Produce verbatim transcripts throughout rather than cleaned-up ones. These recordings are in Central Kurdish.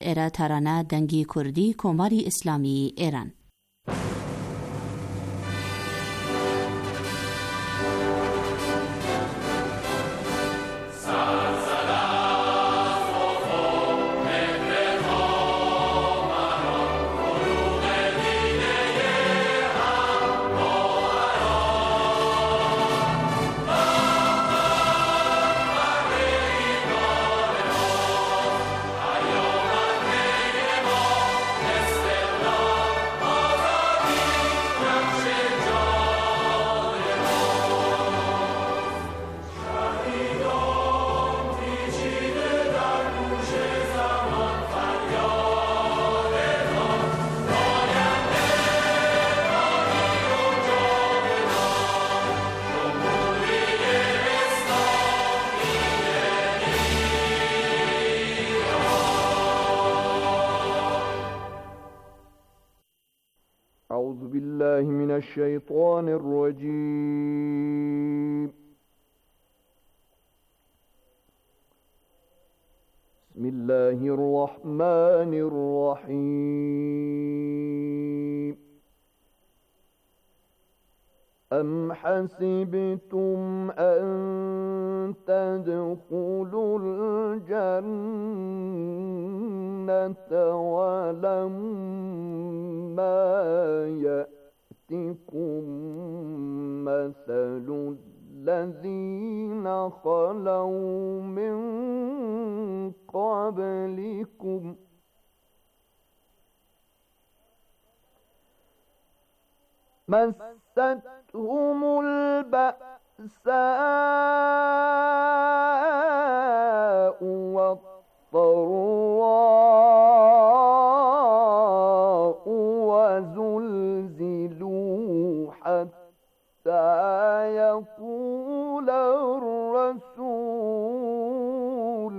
ئێرە تارانە دەنگی کوردی کۆماری ئیسلامی ئێران. أعوذ بالله من الشيطان الرجيم. بسم الله الرحمن الرحيم. أم حسبتم أن تدخلوا الجنة ولما يأتكم مثل الذين خلوا من قبلكم مستهم البأساء والضراء وزلزلوا حتى يقول الرسول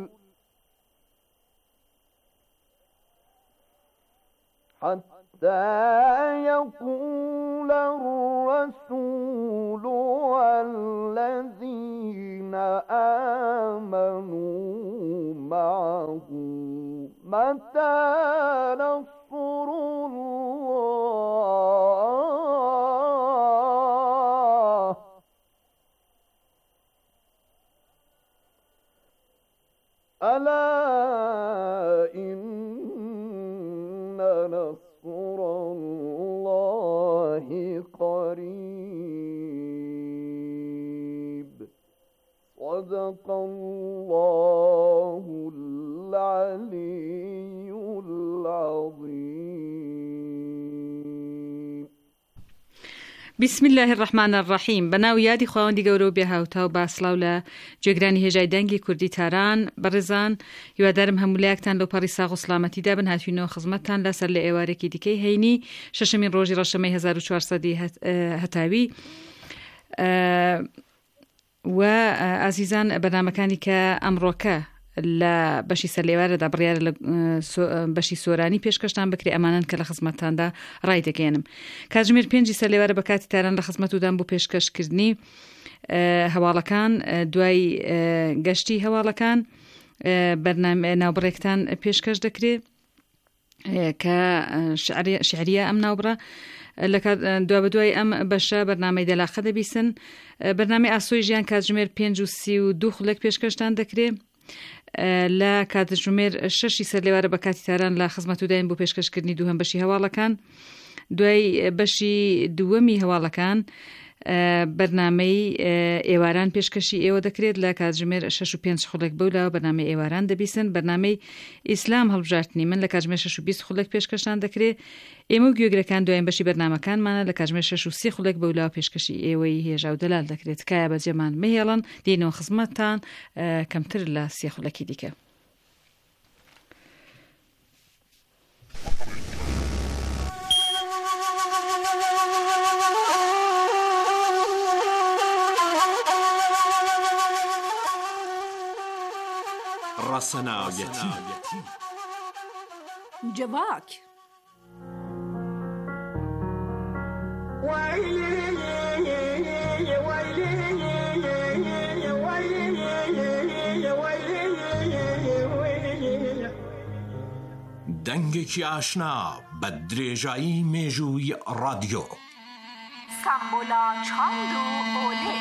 حتى يقول الرسول والذين آمنوا معه متى نصر الله ألا إن نصر الله قريب. صدق الله العلي العظيم. بسم الله الرحمن الرحیم. بەناو یادی خواوەندی گەورە و بێهاوتا و باسڵاو لە جێگرانی هێژای دەنگی کوردی تاران بەڕێزان، هیوادارم هەموو لایەکتان لەو پەڕی ساغ و سڵامەتیدا بن. هاتوینەوە خزمەتتان لەسەر لە ئێوارێکی دیکەی هەینی شەشەمین ڕۆژی ڕەشەمەی هەزار و چوارسەدی هەتاوی و ئازیزان، بەنامەکانی کە ئەمڕۆکە لە بەشی سەرلێوارەدا بڕیارە لە بەشی سۆرانی پێشکەشتان بکرێ، ئەمانن کە لە خزمەتتاندا ڕای دەگەێنم. کاتژمێر پێنجی سەرلێوارە بە کاتی تاران لە خزمەتودان بۆ پێشکەشکردنی هەواڵەکان دوای گەشتی هەواڵەکان ناوبڕێکتان پێشکەش دەکرێت کە شعریە ئەم ناوبڕە. دوا بەدوای ئەم بەشە بەرنامەی دەلاخە دەبیسن. بەرنامەی ئاسۆی ژیان کاتژمێر پێنج و سی و دوو خولەک پێشکەشتان دەکرێت. لە کاتژمێر شەشی سەرلێوارە بە کاتی تاران لە خزمەتوداین بۆ پێشکەشکردنی دووهەم بەشی هەواڵەکان. دوای بەشی دووەمی هەواڵەکان بەرنامەی ئێواران پێشکەشی ئێوە دەکرێت لە کاتژمێر شەش و پێنج خولێک بەولا بەرنامەی ئێواران دەبیسن. بەرنامەی ئیسلام هەڵبژارتنی من لە کاتژمێر شەش و بیست خولێک پێشکەشتان دەکرێت. ئێمە و گوێگرەکان دوایین بەشی بەرنامەکانمانە لە کاتژمێر شەش و سی خولێک بەولا پێشکەشی ئێوەی هێژا و دەلال دەکرێت. کایە بەجێمان مهێڵن دێنەوە خزمەتتان کەمتر لە سێ خولەکی دیکە. ڕەسەناویەتی جەواک دەنگێکی ئاشنا بە درێژایی مێژووی ڕادیۆ سامبۆلا چاند و ئۆلێ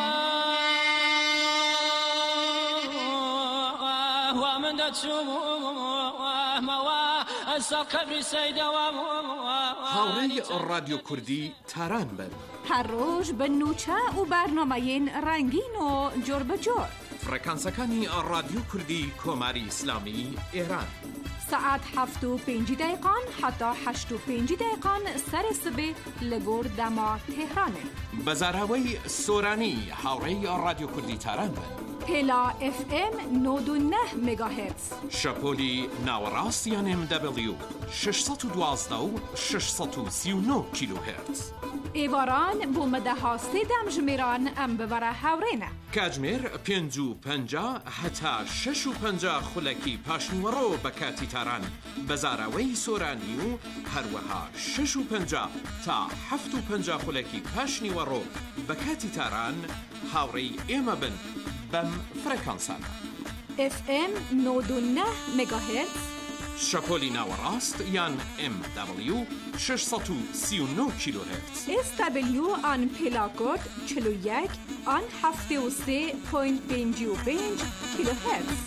هاوڕێی ڕادیۆ کوردی تاران بن هەر ڕۆژ بە نوچە و بەرنامەیەن ڕەنگین و جۆر بەجۆر فڕەکانسەکانی ڕادیۆ کوردی کۆماری ئیسلامی ئێران سعات هەفت و پێنجی دقیقان حتا هەشت و پێنجی دقیقان سەر سبێ لە گۆر دەما تێهرانێ بەزاراوەی سۆرانی هاوڕێی ڕادیۆ کوردی تاران بن هێلا ئف ئێم نۆد و نە مێگاهێرتز شەپۆلی ناوەڕاستیان ئێم دەبلیو شش سەد و دوازدە و شش سەد و سی و نۆ کیلۆهێرتز ئێواران بۆ مەدەها سێ دەمژمێران ئەم ببەرە هاوڕێنە کاتژمێر پێنج و پەنجا هەتا شەش و پەنجا خولەکی پاشنیوەڕۆ بە کاتی تاران بەزاراوەی سۆرانی و هەروەها شەش و پەنجا تا هەفت و پەنجا خولەکی پاشنیوەڕۆ بە کاتی تاران هاوڕێی ئێمە بن بەم فرەکانسانە ئف ئێم نۆد و نە مێگاهێرتز شەپۆلی ناوەڕاست یان ئێم دەبلیو شش سەد و سی و نۆ کیلۆهێرتز ئێس دەبلیو ئان پێلاکۆت چل و یەک ئان هەفتێ و سێ پۆینت پێنجی و پێنج کیلۆهێرتز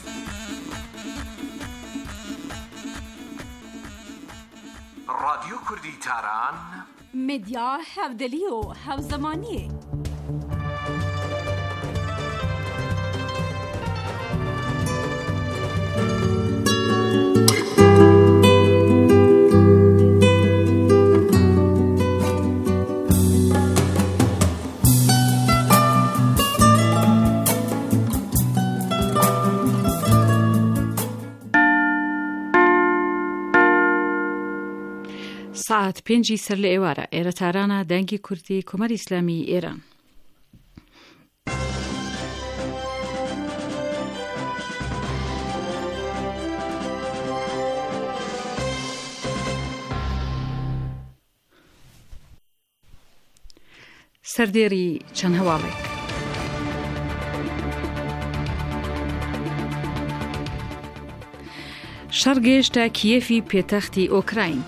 ڕادیۆ کوردی تاران مدیا هەودەلی و هەوزەمانیە ساعت پێنجی سەر لە ئێوارە ئێرە تارانە دەنگی کوردی کۆمەری ئیسلامی ئێران سەردێری چەند هەواڵێک شەڕ گەیشتە کیێفی پێتەختی ئۆکراین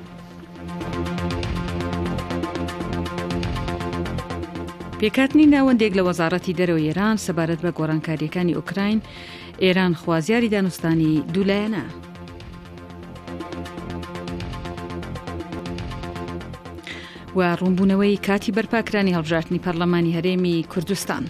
پێکاتنی ناوەندێک لە وەزارەتی دەرەوەی ئێران سەبارەت بە گۆڕانکاریەکانی ئۆکراین ئێران خوازیاری دانوستانی دوولایەنە و ڕوونبوونەوەی کاتی بەرپاکرانی هەڵبژاردنی پەرلەمانی هەرێمی کوردستان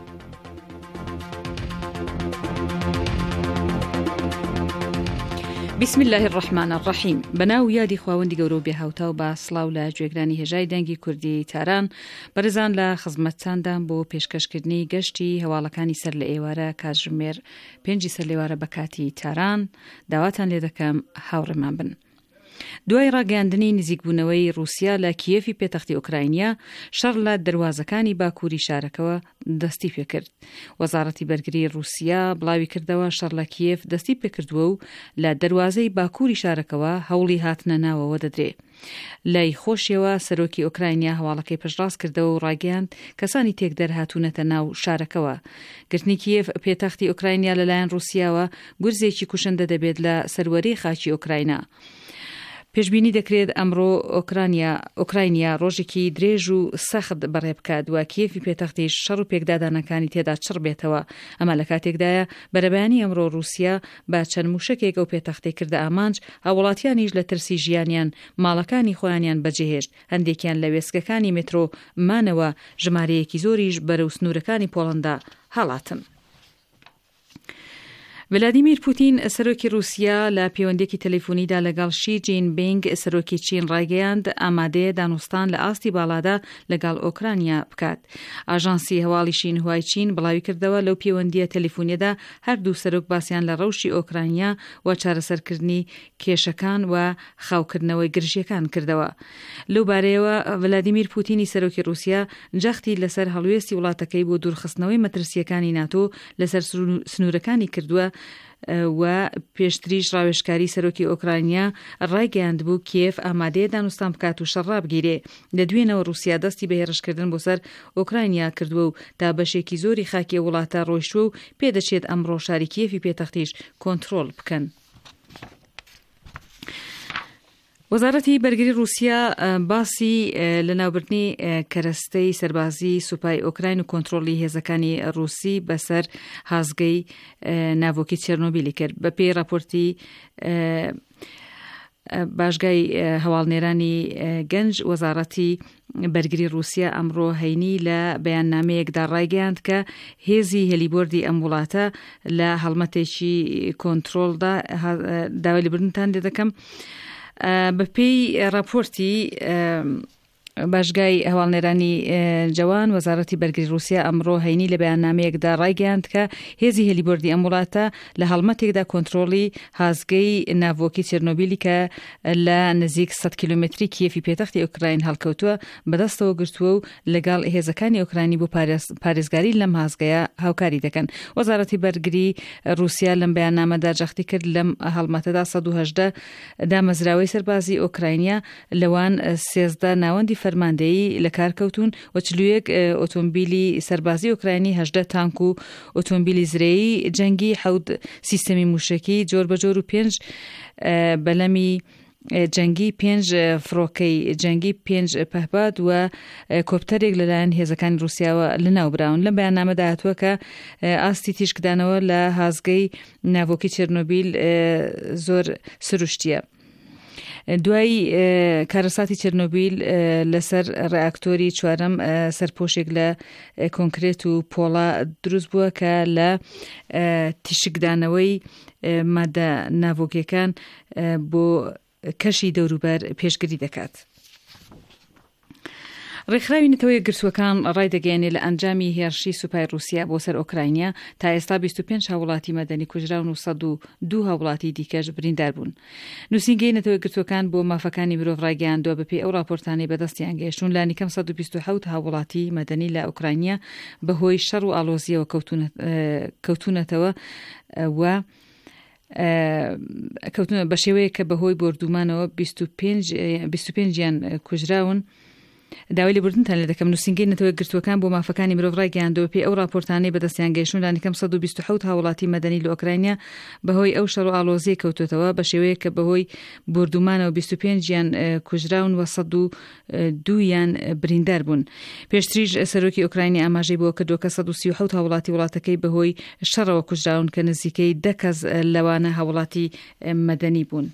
بسم الله الرحمن الرحیم بەناو یادی خواوەندی گەورە و بێهاوتا و با سڵاو لە گوێگرانی هێژای دەنگی کوردی تاران بەرزان لە خزمەتتاندان بۆ پێشکەشکردنی گەشتی هەواڵەکانی سەر لە ئێوارە کاتژمێر پێنجی سەر لێوارە بە کاتی تاران داواتان لێ دەکەم هاوڕێمان بن. دوای ڕاگەاندنی نزیکبوونەوەی رووسیا لە کیێفی پێتەختی ئۆکراینیا شەڕ لە دەواازەکانی باکووری شارەکەوە دەستی پێکرد. وەزارەتی بەرگری رووسیا بڵاوی کردەوە شەڕ لە کیێف دەستی پێکردووە و لە دەواازەی باکووری شارەکەەوە هەوڵی هاتنە ناوەوە دەدرێ. لای خۆشیەوە سەرۆکی ئۆکراینیا هەواڵەکەی پشتڕاست کردەوە و ڕاگەاند کەسانی تێک دەرهاتوونەتە ناو شارەکەەوە. گرتنی کیێف پێتەختی ئۆکراینیا لەلایەن رووسیاوە گورزێکی کوشندە دەبێت لە سەروەری خاچی ئۆکراینە. پێشبینی دەکرێت ئەمڕۆ ئۆکراینیا ئۆکراینیا ڕۆژێکی درێژ و سەخت بەڕێ بکات و کیێفی پێتەختی شەڕ و پێکدادانەکانی تێدا چڕ بێتەوە. ئەمە لە کاتێکدایە بەرەبەیانی ئەمڕۆ رووسیا با چەند موشکێک ئەو پێتەختی کردە ئامانج هاوڵاتیانیش لە ترسی ژیانیان ماڵەکانی خۆیانیان بەجێهێشت. هەندێکیان لە وێستگەکانی مترۆ مانەوە ژمارەیەکی زۆریش بەرەو سنوورەکانی پۆڵەندا هەڵاتن. ڤلادیمیر پوتین سەرۆکی رووسیا لە پەیوەندێکی تەلەفۆنیدا لەگەڵ شی جینپینگ سەرۆکی چین ڕاگەیاند ئامادەیە دانوستان لە ئاستی باڵادا لەگەڵ ئۆکراینیا بکات. ئاژانسی هەواڵی شینهوای چین بڵاوی کردەوە لەو پەیوەندیە تەلەفۆنیەدا هەردوو سەرۆک باسییان لە ڕەوشی ئۆکراینیا و چارەسەرکردنی کێشەکان و خاوکردنەوەی گرژیەکان کردەوە. لەو بارەیەوە ڤلادیمیر پوتینی سەرۆکی رووسیا جەختی لەسەر هەڵوێستی وڵاتەکەی بۆ دوورخستنەوەی مەترسیەکانی ناتۆ لەسەر سنوورەکانی کردووە و پێشتریش ڕاوێژکاری سەرۆکی ئۆکراینیا ڕایگەیاند بوو کیێف ئامادەیە دانوستان بکات و شەڕ بگیرێ. لە دوێنەوە رووسیا دەستی بە هێرشکردن بۆ سەر ئۆکراینیا کردووە و تا بەشێکی زۆری خاکی وڵاتە ڕۆیشتووە و پێدەچێت ئەمڕۆ شاری کیێفی پێتەختیش کۆنتڕۆڵ بکەن. وەزارەتی بەرگری رووسیا باسی لەناوبردنی کەرەستەی سەربازی سوپای ئۆکراین و کۆنتڕۆلی هێزەکانی رووسی بەسەر هازگەی ناوۆکی چێرنۆبیلی کرد. بە پێی راپۆرتی باشگای هەواڵنێرانی گەنج، وەزارەتی بەرگری رووسیا ئەمڕۆ هەینی لە بەیاننامەیەکدا ڕایگەیاند کە هێزی هێلیبۆردی ئەم وڵاتە لە هەڵمەتێکی کۆنتڕۆلدا داوای لێبوردنتان لێ دەکەم. بەپێی راپۆرتی باشگای هەواڵنێرانی جوان، وەزارەتی بەرگری رووسیا ئەمڕۆ هەینی لە بەیاننامەیەکدا ڕایگەیاند کە هێزی هێلیبۆردی ئەم وڵاتە لە هەڵمەتێکدا کۆنتڕۆلی هازگەی ناوۆکی چێرنۆبیلی کە لە نزیک سەد کیلۆمەتری کیێفی پێتەختی ئۆکراین هەڵکەوتووە بەدەستەوە گرتووە و لەگەڵ هێزەکانی ئۆکراینی بۆ پارێزگاری لەم هازگەیە هاوکاری دەکەن. وەزارەتی بەرگری رووسیا لەم بەیاننامەدا جەختی کرد لەم هەڵمەتەدا سەد و هەژدە دامەزراوەی سەربازی ئۆکراینیا لەوان سێزدە ناوەندی فەرماندەیی لە کار کەوتون و چلویەک ئۆتۆمبیلی سەربازی ئۆکراینی، هەژدە تانک و ئۆتۆمبیلی زرێی جەنگی، حەوت سیستەمی موشکی جۆر بەجۆر و پێنج بەلەمی جەنگی، پێنج فڕۆکەی جەنگی، پێنج پەهپاد و کۆپتەرێک لەلایەن هێزەکانی رووسیاوە لەناوبراون. لەم بەیاننامەدا هاتووە کە ئاستی تیشکدانەوە لە هازگەی ناوۆکی چێرنۆبیل زۆر سروشتیە. دوای کارەساتی چێرنۆبیل لەسەر ڕێئاکتۆری چوارەم سەرپۆشێک لە کۆنکرێت و پۆڵا دروست بووە کە لە تیشکدانەوەی مادە ناوۆکیەکان بۆ کەشی دەوروبەر پێشگری دەکات. ڕێکخراوی نەتەوەیە گرتووەکان ڕای دەگەیەنێت لە ئەنجامی هێرشی سوپای رووسیا بۆ سەر ئۆکراینیا تا ئێستا بیست و پێنج هاوڵاتی مەدەنی کوژراون و سەد و دوو هاوڵاتی دیکەش بریندار بوون. نووسینگەی نەتەوەیە گرتووەکان بۆ مافەکانی مرۆڤ ڕایگەیاندووە بەپێی ئەو راپۆرتانەی بەدەستیان گەیشتون لە نیکەم سەد و بیست و حەوت هاوڵاتی مەدەنی لە ئۆکراینیا بەهۆی شەڕ و ئاڵۆزیەوە کەوتونەتەوە و کەوتونە بە شێوەیە کە بەهۆی بردومانەوە بیست و پێنج یان کوژراون. داوای لێبوردنتان لێ دەکەم. نووسینگەی نەتەوەیە گرتووەکان بۆ مافەکانی مرۆڤ ڕایگەیاندووە پێی ئەو راپۆرتانەی بەدەستیان گەیشتون لە نیکەم سەد و بیست و حەوت هاوڵاتی مەدەنی لە ئۆکراینیا بەهۆی ئەو شەڕ و ئاڵۆزیە کەوتوتەوە بە شێوەیە کە بەهۆی بردومانەوە بیست و پێنج یان کوژراون و سەد و دوو یان بریندار بوون. پێشتریش سەرۆکی ئۆکراینی ئاماژەی بۆ کردووە کە سەد و سی و حەوت هاوڵاتی وڵاتەکەی بەهۆی شەڕەوە کوژراون کە نزیکەی دە کەس لەوانە هاوڵاتی مەدەنی بوون.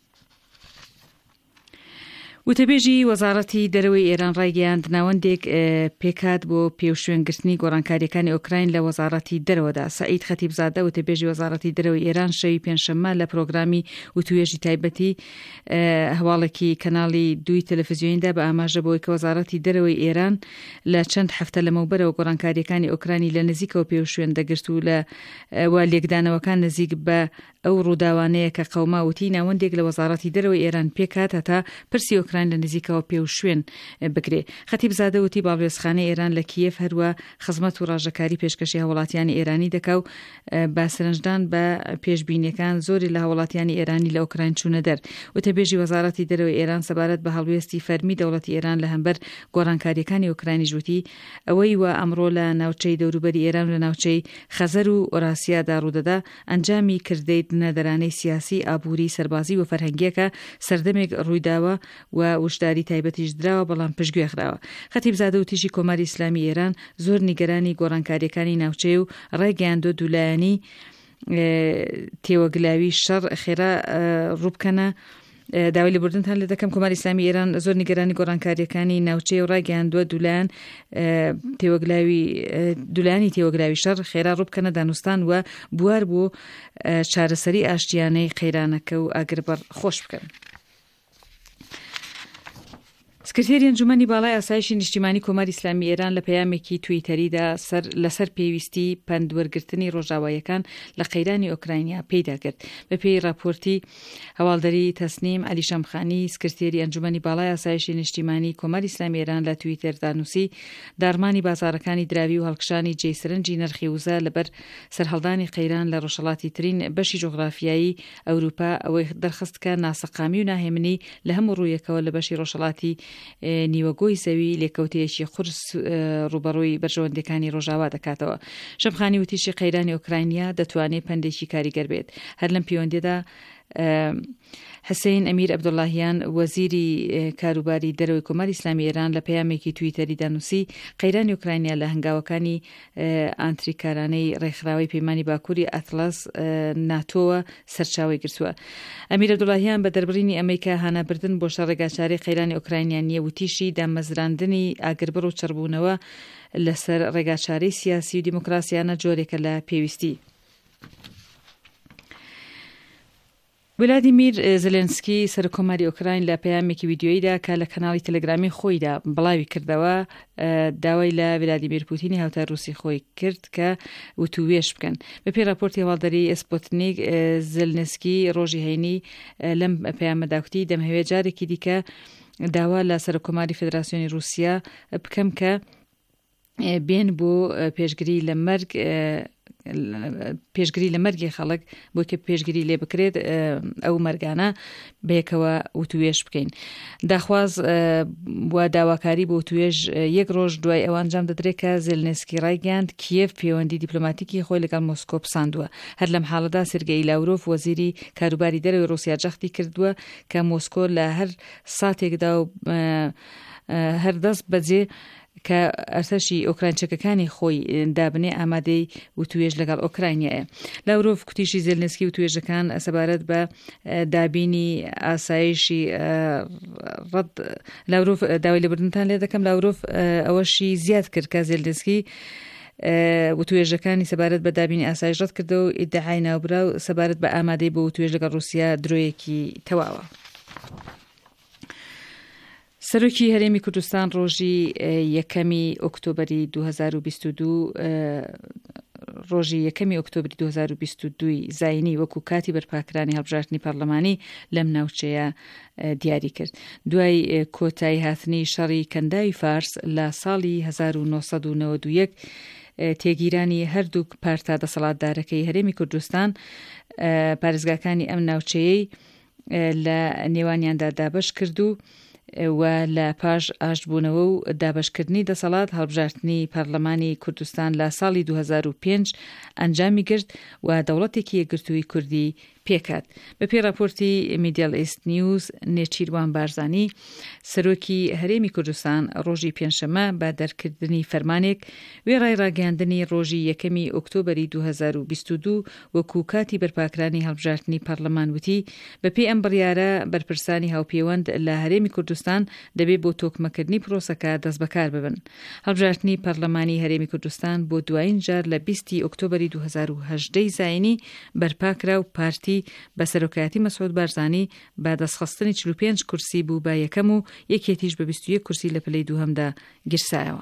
وتەبێژی وەزارەتی دەرەوەی ئێران ڕایگەیاند ناوەندێک پێکات بۆ پێوشوێنگرتنی گۆڕانکاریەکانی ئۆکراین لە وەزارەتی دەرەوەدا. سەعید خەتیبزادە وتەبێژی وەزارەتی دەرەوەی ئێران شەوی پێنجشەممە لە پرۆگرامی وتوێژی تایبەتی هەواڵێکی کەناڵی دوی تەلەڤیزیۆنیدا بە ئاماژە بۆی کە وەزارەتی دەرەوەی ئێران لە چەند هەفتە لەمەوبەرەوە گۆڕانکاریەکانی ئۆکراینی لە نزیکەوە پێوشوێن دەگرت و لە وا لێکدانەوەکان نزیک بە ئەو ڕووداوانەیە کە قەوماوتی ناوەندێک لە وەزارەتی دەرەوەی ئێران پێکات هەتا پرسی ئۆکراین لە نزیکەوە پێ و شوێن بگرێ. خەتیبزادە وتی باڵێزخانەی ئێران لە کیەف هەروە خزمەت و ڕاژەکاری پێشکەشی هاوڵاتیانی ئێرانی دەکا و با سەرنجدان بە پێشبینیەکان زۆری لە هاوڵاتیانی ئێرانی لە ئۆکراین چوونە دەر. وتەبێژی وەزارەتی دەرەوەی ئێران سەبارەت بە هەڵوێستی فەرمی دەوڵەتی ئێران لە هەمبەر گۆڕانکاریەکانی ئۆکراینی ژووتی ئەوەی وە ئەمڕۆ لە ناوچەی دەوروبەری ئێران لە ناوچەی خەزەر و ئۆراسیادا ڕوودەدا ئەنجامی کردەی نەدەرانەی سیاسی، ئابووری، سەربازی و فەرهەنگیەکە سەردەمێک ڕوویداوە و وشداری تایبەتیش دراوە بەڵام پشتگوێ خراوە. خەتیبزادە و تیژی کۆماری ئیسلامی ئێران زۆر نیگەرانی گۆڕانکاریەکانی ناوچەی و ڕێگەیاندوە دوولایەنی تێوەگلاوی شەڕ خێرا ڕووبکەنە. داوای لێبوردنتان لێ دەکەم کۆماری ئیسلامی ئێران زۆر نیگەرانی گۆڕانکاریەکانی ناوچەی و ڕاگەیاندووە دوولایەن تێوەگلاوی دوولایانی تێوەگلاوی شەڕ خێرا ڕووبکەنە دانوستان و بوار بۆ چارەسەری ئاشتیانەی قەیرانەکە و ئاگربەر خۆش بکەن. سکرتێری ئەنجومەنی باڵای ئاسایشی نیشتیمانی کۆماری ئیسلامی ئێران لە پەیامێکی تویتەریدا لەسەر پێویستی پەندوەرگرتنی ڕۆژاواییەکان لە قەیرانی ئۆکراینیا پێیدا کرد. بە پێی راپۆرتی هەواڵدەری تەسنیم عەلی شەمخانی، سکرتێری ئەنجومەنی باڵای ئاسایشی نیشتیمانی کۆماری ئیسلامی ئێران لە تویتەردا نووسی دارمانی بازاڕەکانی دراوی و هەڵکشانی جێسرنجی نرخی وزە لەبەر سەرهەڵدانی قەیران لە ڕۆژهەڵاتی ترین بەشی جوغرافیایی ئەوروپا ئەوەی دەرخست کە ناسەقامی و ناهێمنی لە هەموو ڕوویەکەوە لە بەشی ڕۆژهەڵاتی نیوەگۆی زەوی لێکەوتەیەکی قورس ڕوبەڕووی بەرژەوەندەکانی ڕۆژاوا دەکاتەوە. شەمخانی وتیشی قەیرانی ئۆکراینیا دەتوانێت پەندێکی کاریگەر بێت. هەر لەم پەیوەندیدا حسین ئەمیر عەبدوڵڵاهیان وەزیری کاروباری دەرەوەی کۆماری ئیسلامی ئێران لە پەیامێکی تویتەری دانووسی قەیرانی ئوکراینیا لە هەنگاوەکانی ئانتریکارانەی ڕێکخراوەی پەیمانی باکووری ئەتڵەس ناتۆوە سەرچاوی گرتووە. ئەمیر عەبدوڵڵاهیان بە دەربڕینی ئەمریکا هانابردن بۆ شەڕێگاچارەی قەیرانی ئوکراینیان نییە و تیشی دامەزراندنی ئاگربڕ و چڕبوونەوە لەسەر ڕێگاچارەی سیاسی و دیموکراسیانە جۆرێکە لە پێویستی. ولادیمیر زلێنسکی سەرکۆماری ئوکراین لە پەیامێکی ویدیۆییدا کە لە کەناڵی تەلەگرامی خۆیدا بڵاوی کردەوە داوای لە ولادیمیر پوتینی هاوتای ڕووسی خۆی کرد کە وتووێش بکەن. بەپێی راپۆرتی هەواڵدەری سپوتنیک زلێنسکی ڕۆژی هەینی لەم پەیامەداوتی دەمەوێت جارێکی دیکە داوا لە سەرکۆماری فێدراسیۆنی رووسیا بکەم کە بێن بۆ پێشگری لە مەرگ پێشگری لە مەرگی خەڵک بۆ کە پێشگری لێ بکرێت ئەو مەرگانە بەیەکەوە وتوێش بکەین. داخواز بۆ داواکاری بۆ توێژ یەک ڕۆژ دوای ئەوان جام دەدرێت کە زێلنسکی ڕایگەاند کیێف پەیوەندی دیپلۆماتیکی خۆی لەگەڵ مۆسکۆ پساندووە. هەر لەم حاڵەدا سێرگەی لاڤرۆڤ وەزیری کاروباری دەرەوەی رووسیا جەختی کردووە کە مۆسکۆ لە هەر ساتێکدا و هەر دەست بەجێ کە ئەرتەشی ئۆکراینچەکەکانی خۆی دابنێ ئامادەی وتوێژ لەگەڵ ئۆکراینیایە. لاڤرۆڤ کوتیشی زێلنسکی وتوێژەکان سەبارەت بە دابینی ئاسایشی ڕەت لاڤرۆڤ داوای لێبوردنتان لێ دەکەم. لاڤرۆڤ ئەوەشی زیاد کرد کە زێلنسکی وتوێژەکانی سەبارەت بە دابینی ئاسایش ڕەت کردەوە و ئیدعای ناوبرا و سەبارەت بە ئامادەی بۆ وتوێژ لەگەڵ رووسیا درۆیەکی تەواوە. سەرۆکی هەرێمی کوردستان ڕۆژی یەکەمی ئۆکتۆبری دوو هەزار و بیست و دوو ڕۆژی یەکەمی ئۆکتۆبری دوو هەزار و بیست و دوو زاینی وەکو کاتی بەرپاکرانی هەڵبژاردننی پەرلەمانی لەم ناوچەیە دیاری کرد. دوای کۆتایی هاتنی شەڕی کەنداوی فارس لە ساڵی هەزار و نۆ سەد و نەوەد و یەک تێگیرانی هەردوو پارتا دەسەڵاتدارەکەی هەرێمی کوردستان پارێزگاکانی ئەم ناوچەیەی لە نێوانیاندا دابەش کرد و و لە پاش ئاشتبوونەوە و دابەشکردنی دەسەڵات هەڵبژاردننی پەرلەمانی کوردستان لە ساڵی دوو هەزار و پێنج ئەنجامی گرت و دەوڵەتێکی یەکگرتووی کوردی پێکات. بەپێی راپۆرتی میدیال ئیست نیوز نێچیروان بارزانی سەرۆکی هەرێمی کوردستان ڕۆژی پێنجشەمە بە دەرکردنی فەرمانێک وێڕای ڕاگەاندنی ڕۆژی یەکەمی ئۆکتۆبری دوو هەزار و بیست و دوو وەکو کاتی بەرپاکرانی هەڵبژاردنی پەرلەمان وتی بەپێی ئەم بڕیارە بەرپرسانی هاوپەیوەند لە هەرێمی کوردستان دەبێت بۆ تۆکمەکردنی پرۆسەکە دەست بەکار ببن. هەڵبژاردنی پەرلەمانی هەرێمی کوردستان بۆ دوایین جار لە بیستی ئۆکتۆبری دوو هەزار و هەژدە زاینی بەرپاکرا و پارتی بە سەرۆکایەتی مەسعود بارزانی بە دەستخستنی چل و پێنج کورسی بوو بە یەکەم و یەکێتیش بە بیست و یەک کورسی لە پلەی دووهەمدا گرسایەوە.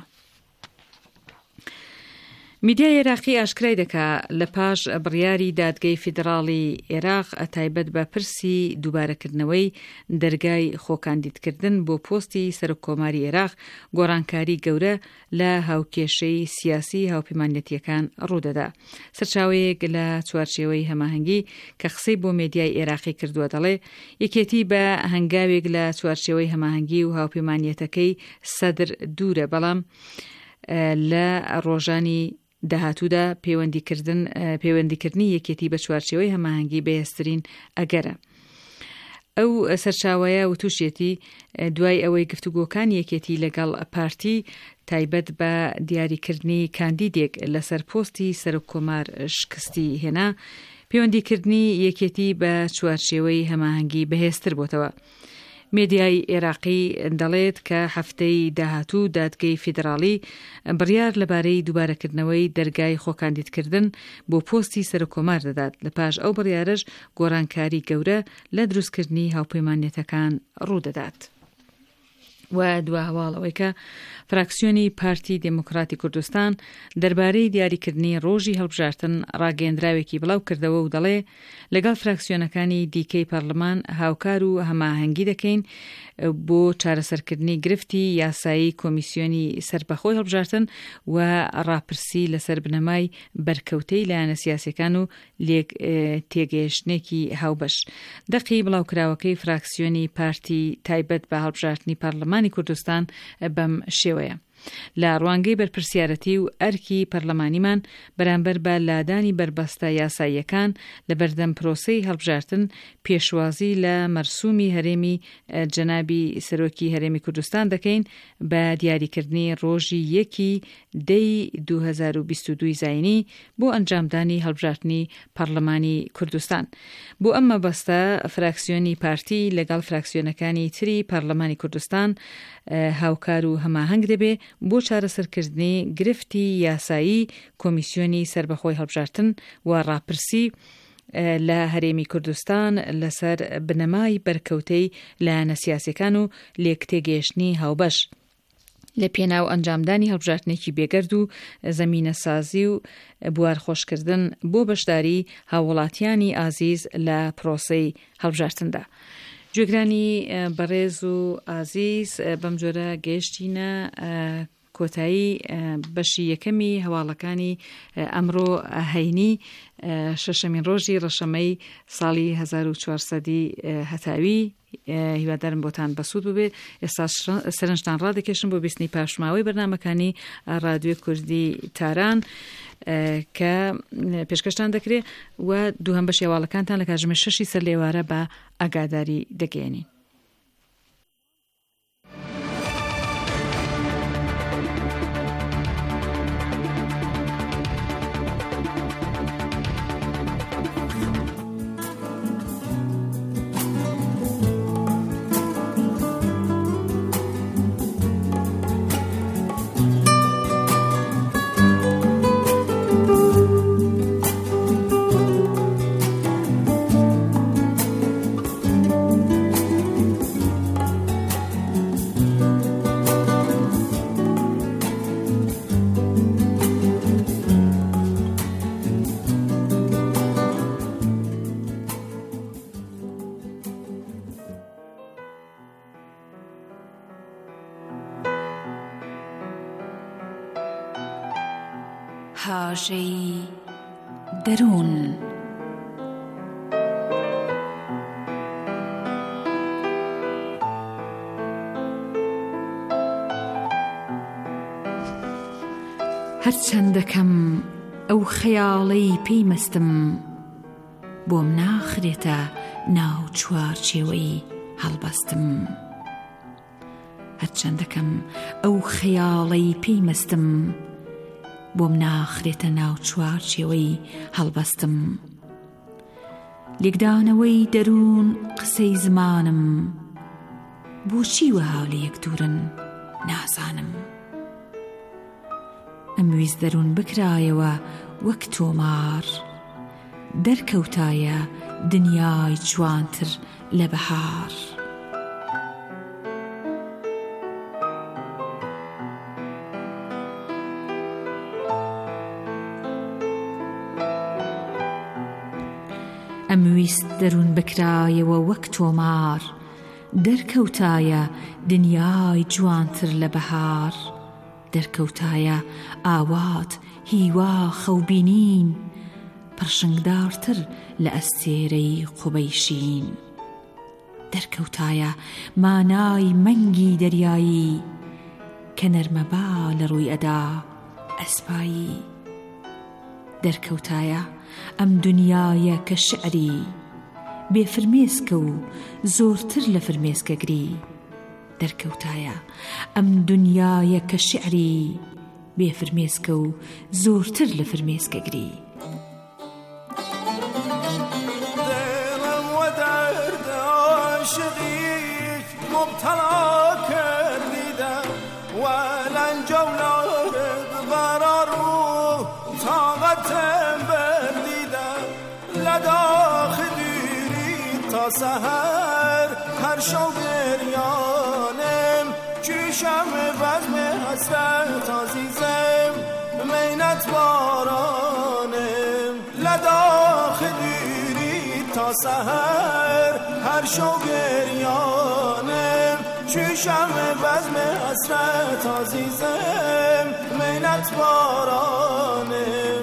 میدیای عێراقی ئاشکرای دەکا لە پاش بڕیاری دادگای فیدراڵی عێراق تایبەت بە پرسی دووبارەکردنەوەی دەرگای خۆکاندیدکردن بۆ پۆستی سەرۆککۆماری عێراق گۆڕانکاری گەورە لە هاوکێشەی سیاسی هاوپەیمانەتیەکان ڕوودەدا. سەرچاوەیەک لە چوارچێوەی هەماهەنگی کە قسەی بۆ میدیای عێراقی کردووە دەڵێ یەکێتی بە هەنگاوێک لە چوارچێوەی هەماهەنگی و هاوپەیمانەتەکەی سەدر دوورە، بەڵام لە ڕۆژانی داهاتوودا پەیوەندیکردن پەیوەندیکردنی یەکێتی بە چوارچێوەی هەماهەنگی بەهێزترین ئەگەرە. ئەو سەرچاوەیە وتوشێتی دوای ئەوەی گفتوگۆکان یەکێتی لەگەڵ پارتی تایبەت بە دیاریکردنی کاندیدێک لەسەر پۆستی سەرۆککۆمار شکستی هێنا، پەیوەندیکردنی یەکێتی بە چوارچێوەی هەماهەنگی بەهێزتر بۆتەوە. میدیای عێراقی دەڵێت کە هەفتەی داهاتوو دادگای فیدراڵی بڕیار لەبارەی دووبارەکردنەوەی دەرگای خۆکاندیدکردن بۆ پۆستی سەرۆککۆمار دەدات. لە پاش ئەو بڕیارەش گۆڕانکاری گەورە لە دروستکردنی هاوپەیمانێتەکان ڕوودەدات. و دوا هەواڵەوەی کە فراکسیۆنی پارتی دموکراتی کوردستان دەربارەی دیاریکردنی ڕۆژی هەڵبژاردن ڕاگەیەندراوێکی بڵاو کردەوە و دەڵێ لەگەڵ فراکسیۆنەکانی دیکەی پەرلەمان هاوکار و هەماهەنگی دەکەین بۆ چارەسەرکردنی گرفتی یاسایی کۆمیسیۆنی سەربەخۆی هەڵبژاردن و ڕاپرسی لەسەر بنەمای بەرکەوتەی لایەنە سیاسیەکان و لێک تێگەیشتنێکی هاوبەش. دەقی بڵاوکراوەکەی فراکسیۆنی پارتی تایبەت بە هەڵبژاردنی پەرلەمانی کوردستان بەم شێوەیە. لە ڕوانگەی بەرپرسیارەتی و ئەرکی پەرلەمانیمان بەرامبەر بە لادانی بربەستە یاساییەکان لە بەردەم پرۆسەی هەڵبژارتن پێشوازی لە مەرسومی هەرێمی جەنابی سەرۆکی هەرێمی کوردستان دەکەین بە دیاریکردنی ڕۆژی یەکی دەی دوو هەزار و بیست و دوو زاینی بۆ ئەنجامدانی هەڵبژارتنی پەرلەمانی کوردستان. بۆ ئەم مەبەستە فراکسیۆنی پارتی لەگەڵ فراکسیۆنەکانی تری پەرلەمانی کوردستان هاوکار و هەماهەنگ دەبێ بۆ چارەسەرکردنی گرفتی یاسایی کۆمیسیۆنی سربەخۆی هەڵبژارتن و ڕاپرسی لە هەرێمی کوردستان لەسەر بنەمای بەرکەوتەی لایەنە سیاسیەکان و لێکتێگەیشتنی هاوبەش لە پێناو ئەنجامدانی هەڵبژارتنێکی بێگەرد و زەمینە سازی و بوارخۆشکردن بۆ بەشداری هاوڵاتیانی ئازیز لە پرۆسەی هەڵبژارتندا. گوێگرانی بەڕێز و ئازیز، بەم جۆرە گەیشتینە کۆتایی بەشی یەکەمی هەواڵەکانی ئەمڕۆ هەینی شەشەمین ڕۆژی ڕەشەمەی ساڵی هەزار و چوارسەدی هەتاوی. هیوادارم بۆتان بەسوود ببێ. ئێستا سەرنجتان ڕادەکێشم بۆ بیستنی پاشماوەی بەرنامەکانی ڕادیۆی کوردی تاران کە پێشکەشتان دەکرێت و دووهەم بەشی هەواڵەکانتان لە کاتژمێر شەشی سەر لێوارە بە ئاگاداری دەگەێنین. هاژەی دەروون. هەرچەندەکەم ئەو خەیاڵەی پێیمەستم بۆم ناخرێتە ناو چوارچێوەی هەڵبەستم. هەرچەندەکەم ئەو خەیاڵەی پێیمەستم بۆم ناخرێتە ناو چوارچێوەی هەڵبەستم. لێکدانەوەی دەروون قسەی زمانم بۆچی وەها لە یەک دوورن نازانم. ئەمویست دەروون بکرایەوە وەک تۆمار دەرکەوتایە دنیای جوانتر لە بەهار. ئەمویست دەروون بکرایەوە وەک تۆمار دەرکەوتایە دنیای جوانتر لە بەهار. دەرکەوتایە ئاوات هیوا خەوبینین پڕشنگدارتر لە ئەستێرەی قوبەی شین. دەرکەوتایە مانای مەنگی دەریایی کە نەرمەبا لە ڕووی ئەدا ئەسپایی. دەرکەوتایە ئەم دنیایە کە شعری بێفرمێسکە و زۆرتر لە فرمێسکەگری. دەرکەوتایە ئەم دنیایە کە شعری بێفرمێسکە و زۆرتر لە فرمێسکەگری. دلم و درد عاشقیت مبتلا کردیدم و لنجولارت قرار و طاقتم بردیدم. لداخ دیری تا سحر هر شو گریانم چشم بزم حسرت عزیزم مینت بارانم. لداخ دیری تا سحر هر شو گریانم چشم بزم حسرت عزیزم مینت بارانم.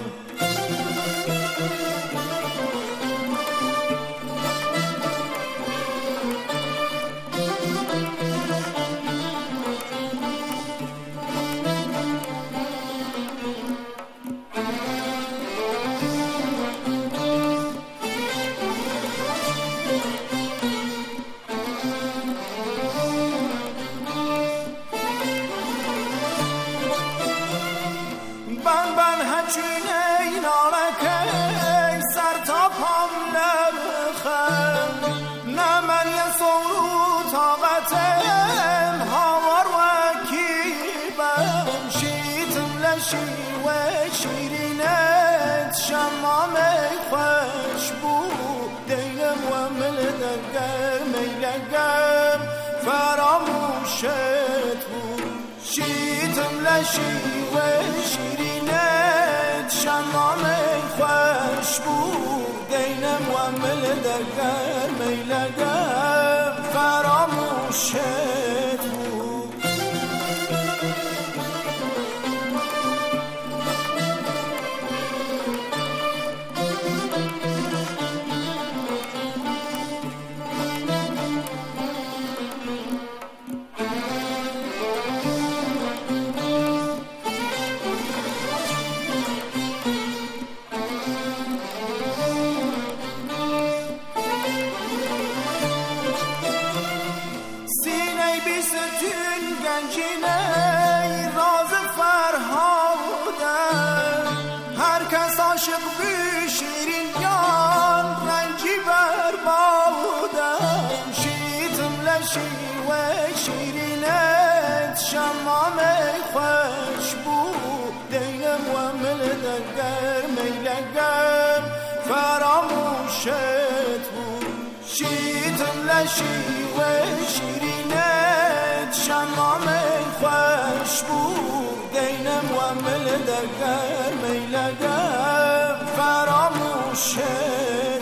شمام خوش بود دینم و ملدگم میلگم فراموشت بود شیتم لشی و شیرینت شمام خوش بود دینم و ملدگم میلگم فراموشت بود عاشق بی شیرین یان رنجی بر بودم شیتم لشی و شیرینت شمام خوش بود دینم و ملدگر میلگم فراموشت بود شیتم لشی و شیرینت شمام خوش بود دینم و ملدگر میلگم فراموشت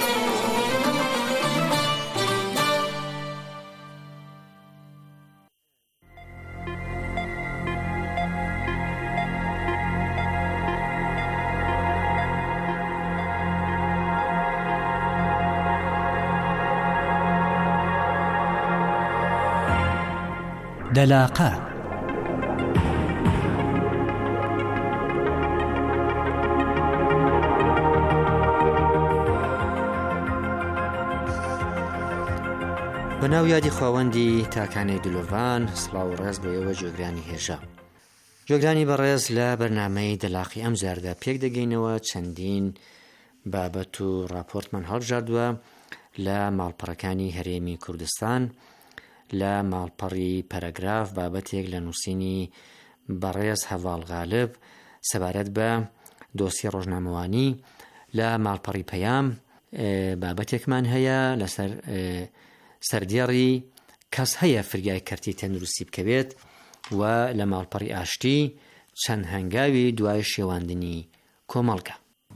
دلاقة بەناو یادی خاوەندی تاکانەی دلۆڤان سڵاو و ڕێز بۆیەوە جۆگرانی هێژە جۆگرانی بەڕێز لە بەرنامەی دەلاقی ئەم جاردا پێک دەگەینەوە چەندین بابەت و راپۆرتمان هەڵبژاردووە لە ماڵپەڕەکانی هەرێمی کوردستان لە ماڵپەڕی پەرەگراف بابەتێک لە نووسینی بەڕێز هەڤاڵ غالب سەبارەت بە دۆسی ڕۆژنامەوانی لە ماڵپەڕی پەیام بابەتێکمان هەیە لەسەر سەردێڕی کەس هەیە فریای کەرتی تەندروستی بکەوێت و لە ماڵپەڕی ئاشتی چەند هەنگاوی دوای شێواندنی کۆمەڵگە.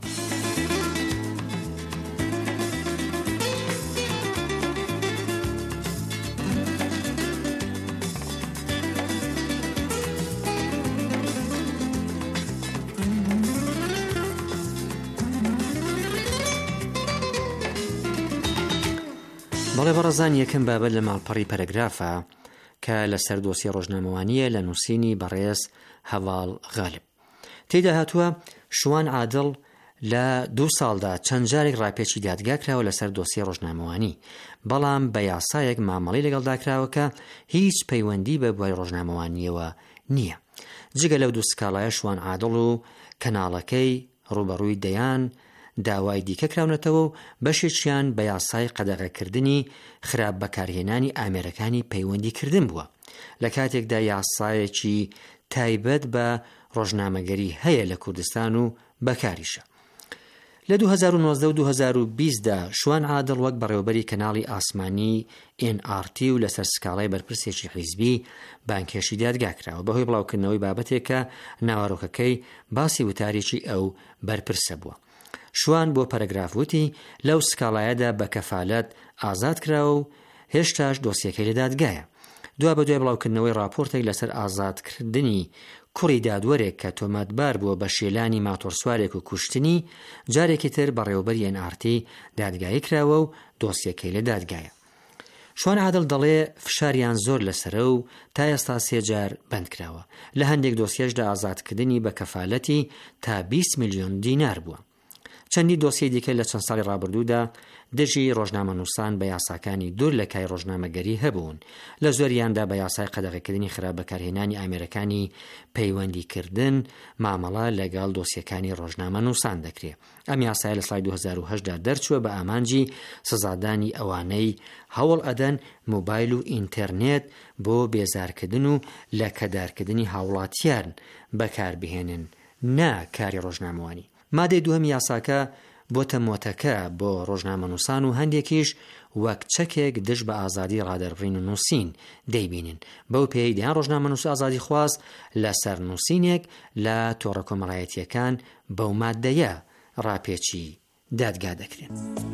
بەڵێ بەڕەزان یەکەم بابەت لە ماڵپەڕی پەرەگرافە کە لەسەر دۆسی ڕۆژنامەوانیە لە نووسینی بەڕێز هەڤاڵ غالب. تێیدا هاتووە شوان عادڵ لە دوو ساڵدا چەند جارێک ڕاپێچی دادگا کراوە لەسەر دۆسی ڕۆژنامەوانی، بەڵام بە یاسایەک مامەڵی لەگەڵدا کراوە کە هیچ پەیوەندی بە دوای ڕۆژنامەوانیەوە نییە. جگە لەو دوو سکاڵایە شوان عادڵ و کەناڵەکەی ڕوبەڕووی دەیان داوای دیکە کراونەتەوە و بەشێکیان بە یاسای قەدەغەکردنی خراپ بەکارهێنانی ئامێرەکانی پەیوەندیکردن بووە لە کاتێکدا یاسایەکی تایبەت بە ڕۆژنامەگەری هەیە لە کوردستان و بەکاریشە. لە دوو هەزار و نۆزدە و دوو هەزار و بیستدا شوان عادڵ وەک بەڕێوەبەری کەناڵی ئاسمانی ئێن ئار تی و لەسەر سکاڵای بەرپرسێکی حیزبی بانکێشی دادگا کراوە بەهۆی بڵاوکردنەوەی بابەتێکە ناوارۆکەکەی باسی وتارێکی ئەو بەرپرسە بووە. شوان بۆ پەرەگراف وتی لەو سکاڵایەدا بە کەفالەت ئازاد کراوە و هێشتاش دۆسیەکەی لە دادگایە. دوا بە دوای بڵاوکردنەوەی راپۆرتێک لەسەر ئازادکردنی کوڕی دادوەرێک کە تۆمەتبار بووە بە شێلانی ماتۆرسوارێک و کوشتنی، جارێکی تر بەڕێوەبەری ئێن ئار تی دادگایی کراوە و دۆسیەکەی لە دادگایە. شوان عادڵ دەڵێ فشاریان زۆر لەسرە و تا ئێستا سێ جار بەند کراوە. لە هەندێک دۆسیەشدا ئازادکردنی بە کەفالەتی تا بیست میلیۆن دینار بووە. چەندی دۆسی دیکە لە چەند ساڵی ڕابردوودا دژی ڕۆژنامەنووسان بە یاساکانی دوور لە کای ڕۆژنامەگەری هەبوون، لە زۆریاندا بە یاسای قەدەغەکردنی خراپ بەکارهێنانی ئامێرەکانی پەیوەندیکردن مامەڵە لەگەڵ دۆسیەکانی ڕۆژنامەنووسان دەکرێت. ئەم یاسایە لە ساڵی دوو هەزار و هەشتدا دەرچووە بە ئامانجی سزادانی ئەوانەی هەوڵ ئەدەن موبایل و ئینتەرنێت بۆ بێزارکردن و لە کەدارکردنی هاوڵاتیان بەکاربهێنن، نا کاری ڕۆژنامەوانی. مادەی دووەم یاساکە بۆتە مۆتەکە بۆ ڕۆژنامەنووسان و هەندێکیش وەک چەکێک دژ بە ئازادی ڕادەربڕین و نووسین دەیبینن. بەو پێی دیان ڕۆژنامەنووس ئازادی خواست لەسەر نووسینێک لە تۆڕە کۆمەڵایەتیەکان بەو مادەیە ڕاپێچی دادگا دەکرێن.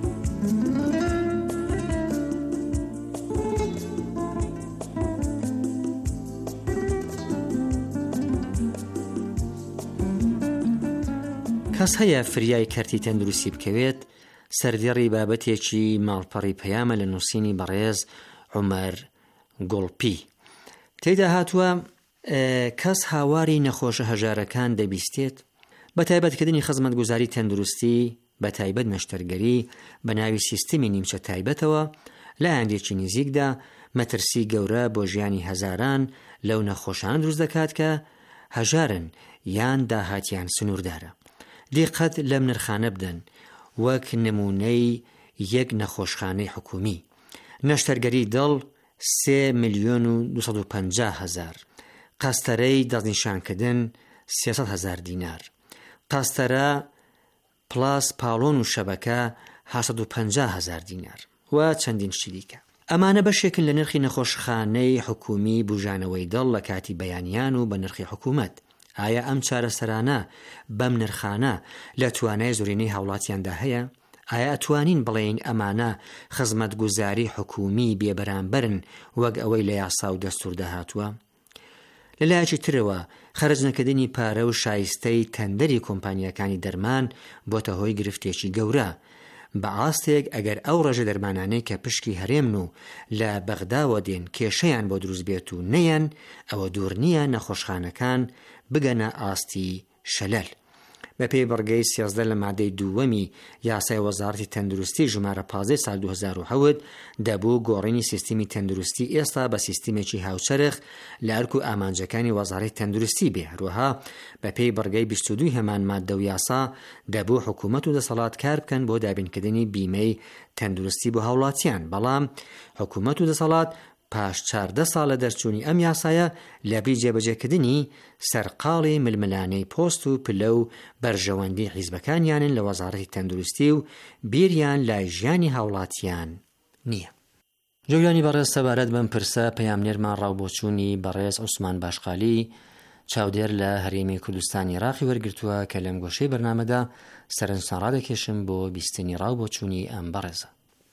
کەس هەیە فریای کەرتی تەندروستی بکەوێت سەردێڕی بابەتێکی ماڵپەڕی پەیامە لە نووسینی بەڕێز عومەر گوڵپی. تێیدا هاتووە کەس هاواری نەخۆشە هەژارەکان دەبیستێت بە تایبەتکردنی خزمەتگوزاری تەندروستی بە تایبەت نەشتەرگەری بە ناوی سیستمی نیمچە تایبەتەوە لە هەندێکی نزیکدا مەترسی گەورە بۆ ژیانی هەزاران لەو نەخۆشان دروست دەکات کە هەژارن یان داهاتیان سنووردارە. دیقەت لەم نرخانە بدەن وەک نمونەی یەک نەخۆشخانەی حکومی. نەشتەرگەری دڵ سێ ملیۆن و دووسەد و پەنجا هەزار، قەستەرەی دەستنیشانکردن سێسەد هەزار دینار، قەستەرە پلاس پاڵۆن و شەبەکە هەشت و پەنجا هەزار دینار و چەندین شتی دیکە. ئەمانە بەشێکن لە نرخی نەخۆشخانەی حکومی بوژانەوەی دڵ لە کاتی بەیانیان و بە نرخی حکوومەت. ئایا ئەم چارەسەرانە بەم نرخانە لە توانای زۆرینەی هاوڵاتیاندا هەیە؟ ئایا ئەتوانین بڵێین ئەمانە خزمەتگوزاری حکومی بێبەرامبەرن وەک ئەوەی لە یاسا و دەستور داهاتووە؟ لەلایەکی ترەوە خەرجنەکردنی پارە و شایستەی تەندەری کۆمپانیەکانی دەرمان بۆتە هۆی گرفتێکی گەورە. بە ئاستێک ئەگەر ئەو ڕێژە دەرمانانەی کە پشکی هەرێمن و لە بەغداوە دێن کێشەیان بۆ دروست بێت و نەیەن، ئەوە دوور نییە نەخۆشخانەکان بگەنە ئاستی شەلەل. بە پێی بەڕگەی سیازدە لە مادەی دووەمی یاسای وەزارەتی تەندروستی ژمارە پازدەی سال دوو هەزار و حەوت دەبوو گۆڕینی سیستمی تەندروستی ئێستا بە سیستمێکی هاوچەرخ لە ئەرک و ئامانجەکانی وەزارەتی تەندروستی بێ. هەروەها بە پێی بەڕگەی بیست و دوو هەمان مادە و یاسا دەبوو حکوومەت و دەسەڵات کار بکەن بۆ دابینکردنی بیمەی تەندروستی بۆ هاوڵاتیان. بەڵام حکوومەت و دەسەڵات پاش چاردە ساڵ لە دەرچوونی ئەم یاسایە لەبری جێبەجێکردنی سەرقاڵی ململانەی پۆست و پلە و بەرژەوەندی حیزبەکانیانن لە وەزارەتی تەندروستی و بیریان لای ژیانی هاوڵاتیان نییە. جۆگرانی بەڕێز سەبارەت بەم پرسە پەیامنێرمان ڕاوبۆچوونی بەڕێز عوسمان باشقالی چاودێر لە هەرێمی کوردستانی عێراقی وەرگرتووە کە لەم گۆشەی بەرنامەدا سەرنجتان ڕادەکێشم بۆ بیستنی ڕاوبۆچوونی ئەم بەڕێزە.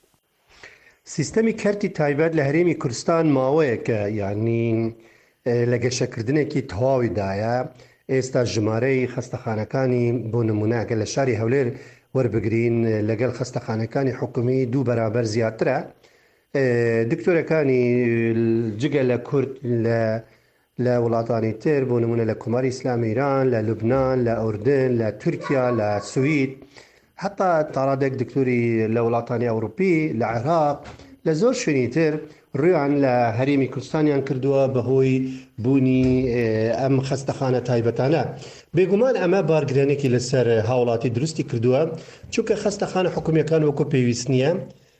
سیستەمی کەرتی تایبەت لە هەرێمی کوردستان ماوەیە کە یعنی لە گەشەکردنێکی تەواویدایە. ئێستا ژمارەی خەستەخانەکانی بۆ نمونەکە لە شاری هەولێر وەربگرین لەگەڵ خەستەخانەکانی حکومی دوو بەرابەر زیاترە. دکتۆرەکانی جگە لە کورد لە وڵاتانی تر بۆ نمونە لە کوماری ئیسلامی ئیران، لە لوبنان، لە ئوردن، لە تورکیا، لە سوید، حتا تاڕادێک دکتۆری لە وڵاتانی ئەوروپی، لە عێراق، لە زۆر شوێنی تر ڕویان لە هەرێمی کوردستانیان کردووە بەهۆی بوونی ئەم خەستەخانە تایبەتانە. بێگومان ئەمە بارگرانێکی لەسەر هاوڵاتی دروستی کردووە، چونکە خەستەخانە حکومیەکان وەکو پێویست نییە.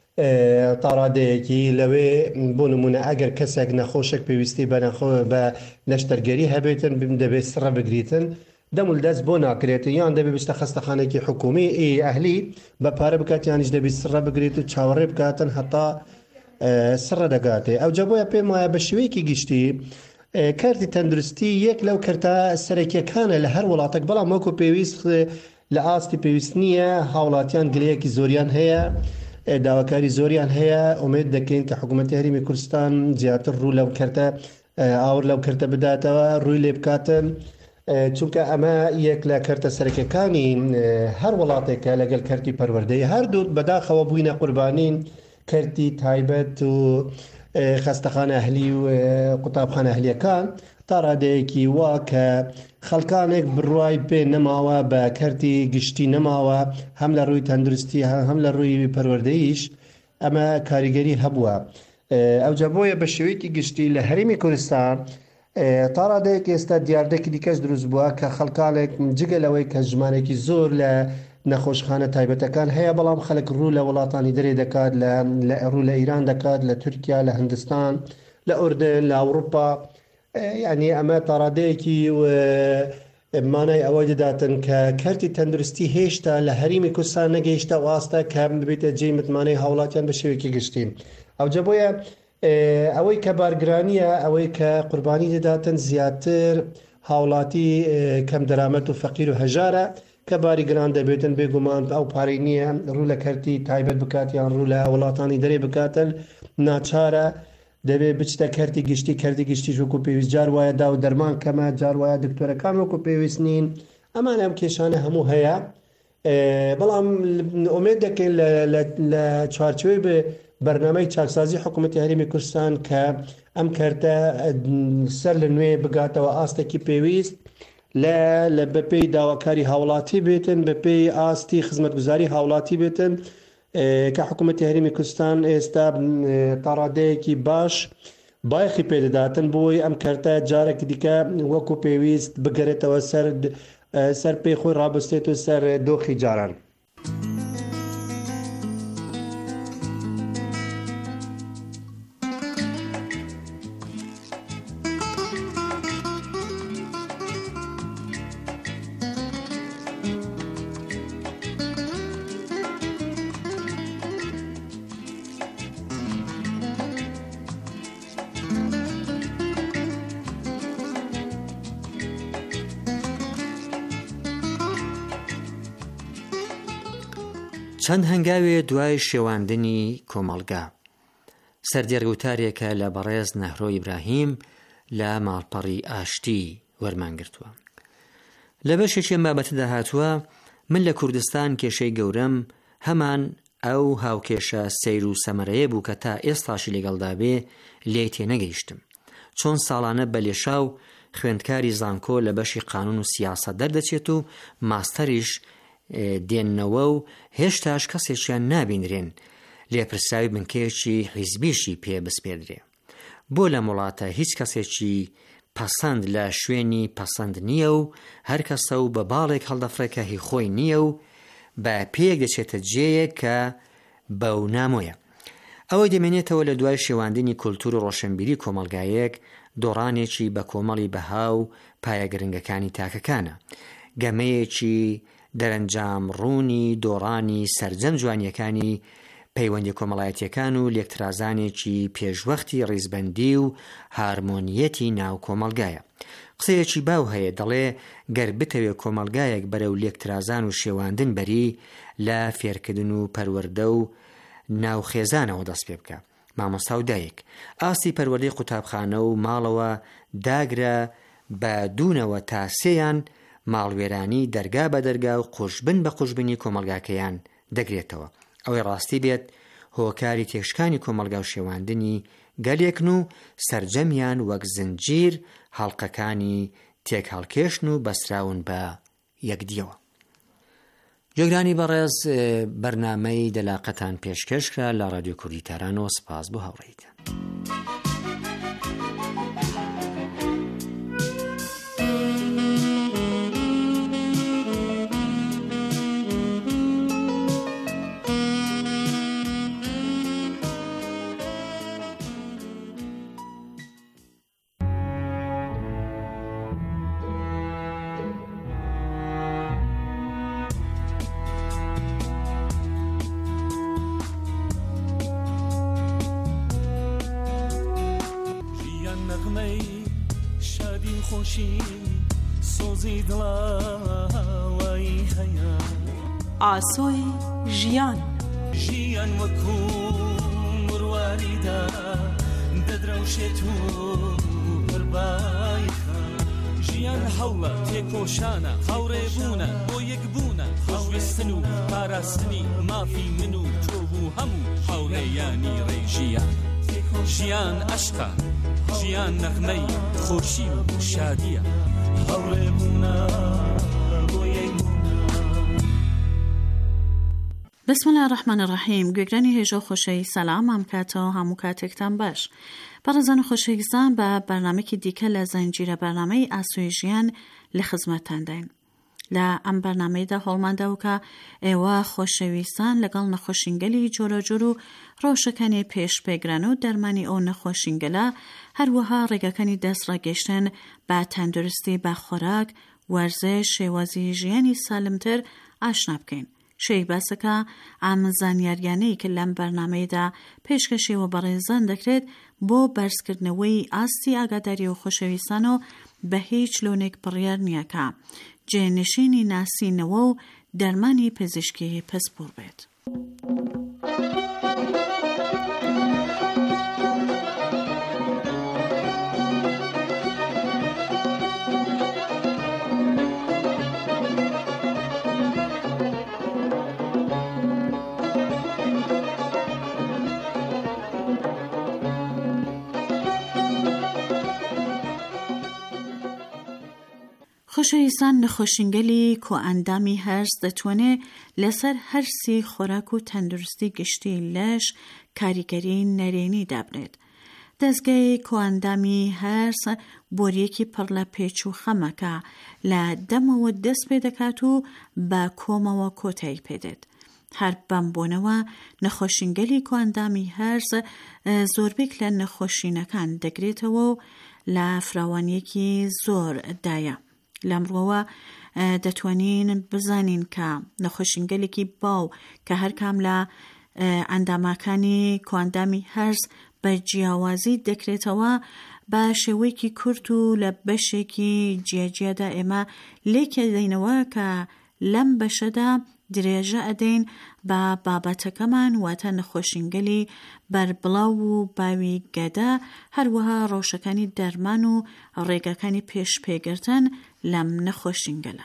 تاڕادەیەکی لەوێ بۆ نمونە ئەگەر کەسێک نەخۆشێک پێویستی بە نەشتەرگەری هەبێتن دەبێت سڕە بگریتن، دەمول دەست بۆ ناکرێت، یان دەبێت بستە خەستەخانێکی حکومی ئی ئەهلی بە پارە بکات، یانیش دەبێت سڕە بگرێت و چاوەڕێ بکاتن هەتا سڕە دەگاتێ. ئەو جەبۆیە پێم وایە بە شێوەیەکی گشتی کارتی تەندروستی یەک لەو کەرتە سەرەکیەکانە لە هەر وڵاتێک، بەڵام وەکو پێویست لە ئاستی پێویست نییە. هاوڵاتیان گلەیەکی زۆریان هەیە، داواکاری زۆریان هەیە. ئومێد دەکەین کە حکوومەتی هەرێمی کوردستان زیاتر ڕوو لەو کەرتە ئاور لەو کەرتە بداتەوە، ڕووی لێ بکاتن، چونکە ئەمە یەک لە کەرتە سەرەکیەکانی هەر وڵاتێکە لەگەڵ کەرتی پەروەردەی هەردوو بەداخەوە بووینە قوربانین کەرتی تایبەت و خەستەخانە ئەهلی و قوتابخانە ئەهلیەکان. تا ڕادەیەکی وا کە خەڵکانێک بڕوای پێ نەماوە، بە کەرتی گشتی نەماوە، هەم لە ڕووی تەندروستی هەم لە ڕووی پەروەردەییش ئەمە کاریگەری هەبووە. ئەو جەبۆیە بە شێوەیەکی گشتی لە هەرێمی کوردستان تا ڕادەیەک ئێستا دیاردەکی دیکەش دروست بووە کە خەڵکانێک جگە لەوەی کە ژمارێکی زۆر لە نەخۆشخانە تایبەتەکان هەیە، بەڵام خەڵک ڕوو لە وڵاتانی دەرێ دەکات، ڕوو لە ئیران دەکات، لە تورکیا، لە هەندستان، لە ئوردن، لە ئەوروپا. یعنی ئەمە تا ڕادەیەکی مانای ئەوەی دەداتن کە کەرتی تەندروستی هێشتا لە هەریمی کوردستان نەگەیشتە واستا کە ببێتە جێی متمانەی هاوڵاتیان بە شێوەیەکی گشتی. ئەوجە بۆیە ئەوەی کە بارگرانیە ئەوەی کە قوربانی دەداتن زیاتر هاوڵاتی کەم دەرامەت و فەقیر و هەژارە کە باری گران دەبێتن بێگومان ئەو پارەی نییە ڕوو لە کەرتی تایبەت بکات یان ڕوو لە وڵاتانی دەرێ بکاتن ناچارە دەبێت بچتە کەرتی گشتی کەرتی گشتی وەکو پێویست جار وایە دا و دەرمان کەمە جار وایە دکتۆرەکان وەکو پێویست نین ئەمان ئەم کێشانە هەموو هەیە بەڵام ئومێد دەکەین لە چوارچوەی بە بەرنامەی چاکسازی حکوومەتی هەرێمی کوردستان کە ئەم کەرتە سەر لە نوێ بگاتەوە ئاستێکی پێویست لە بەپێی داواکاری هاوڵاتی بێتن بەپێی ئاستی خزمەتگوزاری هاوڵاتی بێتن کە حکوومەتی هەرێمی کوردستان ئێستا تاڕادەیەکی باش بایخی پێدەداتن بۆی ئەم کەرتە جارێکی دیکە وەکو پێویست بگەرێتەوە سەر سەر پێی خۆی ڕابستێت و سەر دۆخی جاران. چەند هەنگاوێ دوای شێواندنی کۆمەڵگا سەردێڕگوتارێکە لە بەڕێز نەهرۆ ئیبراهیم لە ماڵپەڕی ئاشتی وەرمانگرتووە. لە بەشێکیان بابەتەدا هاتووە من لە کوردستان کێشەی گەورەم هەمان ئەو هاوکێشە سەیر و سەمەرەیە بوو کە تا ئێستاشی لەگەڵدا بێ لێ تێنەگەیشتم. چۆن ساڵانە بە لێشاو خوێندکاری زانکۆ لە بەشی قانون و سیاسە دەردەچێت و ماستەریش دێننەوە و هێشتاش کەسێکیان نابینرێن لێپرساوی بنکەیەکی حیزبیشی پێ بسپێدرێ. بۆ لە وڵاتە هیچ کەسێکی پەسەند لە شوێنی پەسەند نییە و هەر کەسە و بە باڵێک هەڵدەفرێکە هی خۆی نییە و بە پێیەک دەچێتە جێیەک کە بەو نامۆیە. ئەوەی دەمێنێتەوە لە دوای شێواندنی کولتور و ڕۆشنبیری کۆمەلگایەک دۆڕانێکی بە کۆمەڵی بەها و پایە گرنگەکانی تاکەکانە، گەمەیەکی دەرەنجام ڕوونی دۆڕانی سەرجەم جوانیەکانی پەیوەندی کۆمەڵایەتیەکان و لێکترازانێکی پێشوەختی ڕیزبەندی و هارمۆنیەتی ناو کۆمەلگایە. قسەیەکی باو هەیە دەڵێ گەر بتەوێت کۆمەلگایەک بەرەو لێکترازان و شێواندن بەری لە فێرکردن و پەروەردە و ناوخێزانەوە دەست پێ بکە. مامۆستا و دایک ئاستی پەروەردەی قوتابخانە و ماڵەوە داگرە بە دوونەوە تا سێیان ماڵوێرانی دەرگا بە دەرگا و قوشبن بە قوشبنی کۆمەلگاکەیان دەگرێتەوە. ئەوەی ڕاستی بێت هۆکاری تێشکانی کۆمەلگا و شێواندنی گەلێکن و سەرجەمیان وەک زنجیر هەڵقەکانی تێک هەڵکێشن و بەسراون بە یەکدیەوە. جێگرانی بەڕێز بەرنامەی دەلاقەتان پێشکەشکرا لە ڕادیۆ کوردی تارانەوە. سپاس بۆ هاوڕێیتان. ئاسۆی ژیان ژیان وەکو مرواریدا دەدرەوشێت و هەربایخە ژیان هەوڵە تێکۆشانە هاوڕێبوونە بۆ یەکبوونە خۆشویستن و پاراستنی مافی من و تۆ بوو هەموو هاوڕێیانی ڕێژیان. ژیان عەشقە، ژیان نەغمەی خۆشی و شادیە، هاوڕێبوونە بۆ یەکبوونە. بسم الله الرحمن الرحیم. گوێگرانی هێژە خۆشەی سەلام ئەم کاتەوە هەموو کاتێکتان باش. بەڕێزان خۆشەویستان بە بەرنامەیەکی دیکە لە زەنجیرە بەرنامەی ئاسۆی ژیان لە خزمەتتانداین. لە ئەم بەرنامەیەدا هەوڵمانداوکە ئێوە خۆشەویستان لەگەڵ نەخۆشینگەلی جۆرەجۆر و ڕۆژەکانی پێش پێگران و دەرمانی ئەو نەخۆشینگەلە هەروەها ڕێگەکانی دەست ڕاگەیشتن بە تەندروستی بە خۆراک وەرزش شێوازی ژیانی سالمتر ئاشنا بکەین. شەی باسەکە ئامۆزانیاریانەی کە لەم بەرنامەیەدا پێشکەشیەوە بەڕێزان دەکرێت بۆ بەرزکردنەوەی ئاستی ئاگاداری و خۆشەویستانەوە بە هیچ لۆنێک بڕیار نییەکە جێنشینی ناسینەوە و دەرمانی پزیشکی پسپۆر بێت. خۆشەویستان، نەخۆشینگەلی کۆئەندامی هەرس دەتوانێت لەسەر هەرسی خۆراک و تەندروستی گشتی لەش کاریگەری نەرێنی دابنێت. دەستگای کۆئەندامی هەرس بۆریەکی پڕ لە پێچ و خەمەکە لە دەمەوە دەست پێ دەکات و بە کۆمەوە کۆتایی پێدێت. هەر بەمبوونەوە نەخۆشینگەلی کۆئەندامی هەرس زۆربێک لە نەخۆشینەکان دەگرێتەوە و لە فراوانیەکی زۆر دایە. لەمڕۆوە دەتوانین بزانین کە نەخۆشینگەلێکی باو کە هەر کام لە ئەندامەکانی کۆئەندامی هەرس بە جیاوازی دەکرێتەوە بە شێوەیەکی کورت و لە بەشێکی جیاجیادا ئێمە لێکێ دەینەوە کە لەم بەشەدا درێژە ئەدەین بە بابەتەکەمان واتە نەخۆشینگەلی بەربڵاو و باوی گەدا، هەروەها ڕۆژەکانی دەرمان و ڕێگەکانی پێش پێگرتن لەم نەخۆشینگەلە.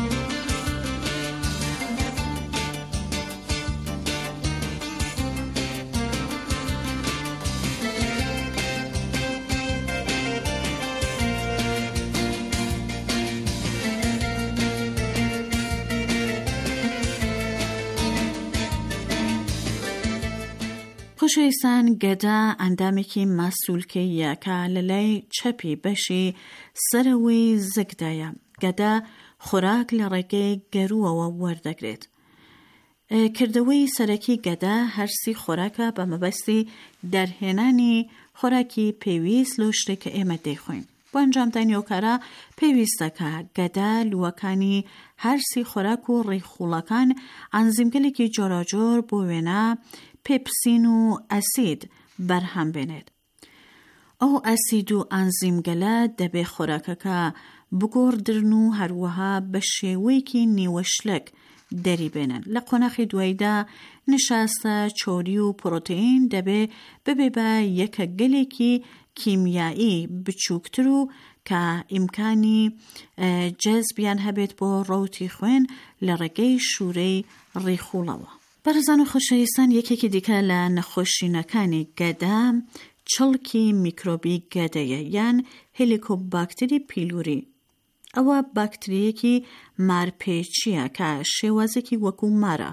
خۆشەویستان، گەدا ئەندامێکی ماسوولکەیە کە لە لای چەپی بەشی سەرەوەی زگدایە. گەدا خۆراک لە ڕێگەی گەروەوە وەردەگرێت. کردەوەی سەرەکی گەدا هەرسی خۆراکە بە مەبەستی دەرهێنانی خۆراکی پێویست لەو شتێکە ئێمە دەیخۆین. بۆ ئەنجامدانی ئەو کارە پێویستەکە گەدا لووەکانی هەرسی خۆراک و ڕێخوڵەکان ئەنزیمگەلێکی جۆراجۆر بۆ وێنە پێپسین و ئەسید بەرهەم بێنێت. ئەو ئەسید و ئەنزیمگەلە دەبێ خۆراکەکە بگۆڕدرن و هەروەها بە شێوەیەکی نیوەشلەک دەری بێنن. لە قۆناخی دواییدا نشاستە چۆری و پرۆتئین دەبێ ببێ بە یەکە گەلێکی کیمیایی بچووکتر و کە ئیمکانی جەزبیان هەبێت بۆ ڕەوتی خوێن لە ڕێگەی شوورەی ڕێخوڵەوە. بەڕێزان و خۆشەویستان، یەکێکی دیکە لە نەخۆشینەکانی گەدا چڵکی میکرۆبی گەدەیە یان هێلیکۆباکتری پیلوری. ئەوە باکتریەکی مارپێچیە کە شێوازێکی وەکو مارە.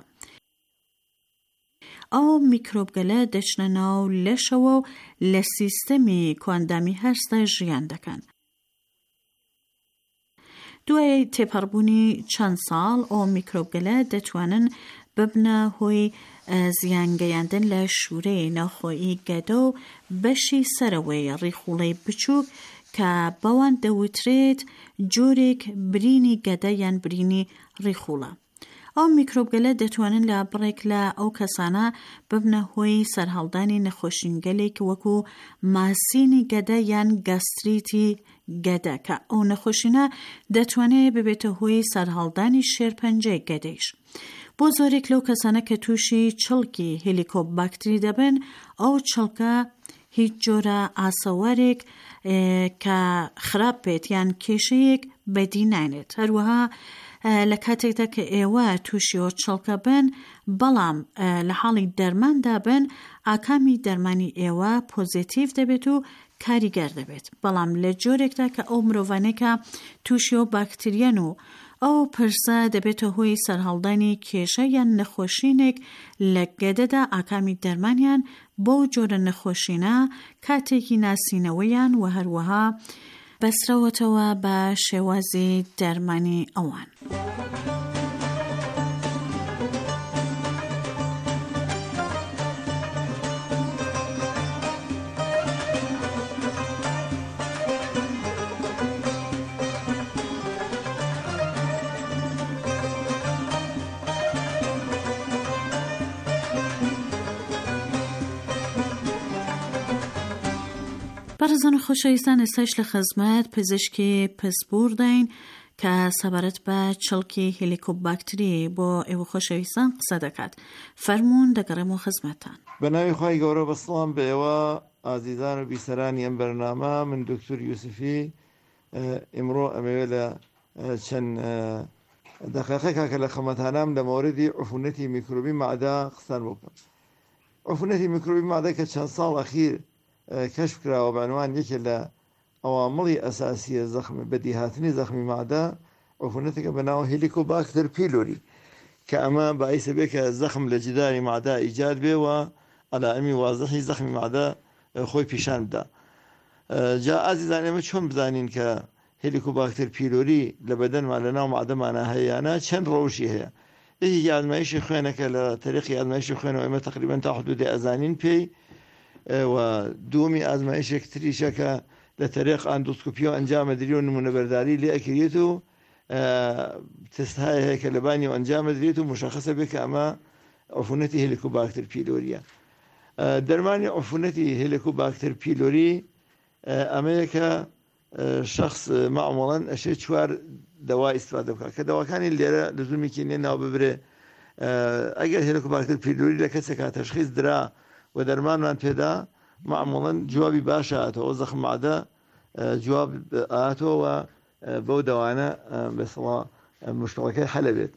ئەو میکرۆبگەلە دەچنە ناو لەشەوە و لە سیستەمی کۆئەندامی هەرسدا ژیان دەکەن. دوای تێپەڕبوونی چەند ساڵ ئەو میکرۆبگەلە دەتوانن ببنە هۆی زیانگەیاندن لە شوورەی ناوخۆیی گەدە و بەشی سەرەوەی ڕێخوڵەی بچووک کە بەوان دەوترێت جۆرێک برینی گەدە یان برینی ڕێخوڵە. ئەو میکرۆبگەلە دەتوانن لە بڕێک لە ئەو کەسانە ببنە هۆی سەرهەڵدانی نەخۆشینگەلێک وەکو ماسینی گەدە یان گاستریتی گەدە کە ئەو نەخۆشینە دەتوانێت ببێتە هۆی سەرهەڵدانی شێرپەنجەی گەدەیش. بۆ زۆرێک لەو کەسانە کە تووشی چڵکی هێلیکۆباکتری دەبن، ئەو چڵکە هیچ جۆرە ئاسەوارێک کە خراپ بێت یان کێشەیەک بەدی نانێت. هەروەها لە کاتێکدا کە ئێوە تووشی ئەو چڵکە بن بەڵام لە حاڵی دەرماندا بن، ئاکامی دەرمانی ئێوە پۆزیتیڤ دەبێت و کاریگەر دەبێت. بەڵام لە جۆرێکدا کە ئەو مرۆڤانێکە تووشی ئەو باکتریەن و ئەو پرسە دەبێتە هۆی سەرهەڵدانی کێشە یان نەخۆشینێک لە گەدەدا، ئاکامی دەرمانیان بۆ جۆرە نەخۆشینە کاتێکی ناسینەوەیان و هەروەها بەسرەوەتەوە بە شێوازی دەرمانی ئەوان. بەڕێزان خۆشەویستان ئێستاش لە خزمەت پزیشکی پسپور دەین کە سەبارەت بە چڵکی هێلیکۆباکتری بۆ ئێوە خۆشەویستان قسە دەکات. فەرموون دەگەڕێمەوە خزمەتتان. بە ناوی خوای گەورە بەسڵام بە ئێوە ئازیزان و بیسەرانی ئەم بەرنامە. من دکتۆر یوسفی ئێمڕۆ ئەمەوێت لە چەند دقیقەیەکە کە لە خەمەتانام لە مۆردی عفونەتی میکرۆبی معدە قسەن بکەم. عفونەتی میکرۆبی معدە کە چەند ساڵ ئەخیر کەشف کراوە بەعنوان یەکێ لە ئەوامڵی ئەساسیە زەخم بەدیهاتنی زەخمی معدە عفونەتێکە بە ناو هێلیکۆباکتر پیلۆری کە ئەمە باعیسە بێت کە زەخم لە جداری معدە ئیجاد بێەوە عەلائمی وازەحی زەخمی معدە خۆی پیشان بدە. جا ئازیزان ئێمە چۆن بزانین کە هێلیکۆباکتر پیلۆری لە بەدەنمان لە ناو معدەمانە هەیەیانە چەند ڕەوشی هەیە. یەکی ئازمایشی خوێنەکە لە تەریقی ئازمایشی خوێنەوە ئێمە تقریبەن تا حدودی ئەزانین پێی و دووەمی ئازمایشێک تریشە کە لە تەریق ئاندۆسکۆپی و ئەنجامە دری و نمونەبەرداری لێ ئەکرێت و تستهای هەیە کە لەبانی و ئەنجامە درێت و مشخصە بێت کە ئەمە عفونەتی هێلیکۆباکتر پیلۆریە. دەرمانی عفونەتی هێلیکۆباکتر پیلۆری ئەمەیە کە شخص معموڵەن ئەشێ چوار دەوا ئیستفادە بکات کە دەواکانی لێرە لزومیکی نێ ناو ببرێ. ئەگەر هێلیکۆباکتر پیلۆری لە کەسێکا تەشخیص درا و دەرمانمان پێدا معموڵەن جوابی باشە ئاتەوە زەخم معدە جواب ئاتۆوە بەو دەوانە بەسڵا مشکڵەکەی حەلە بێت.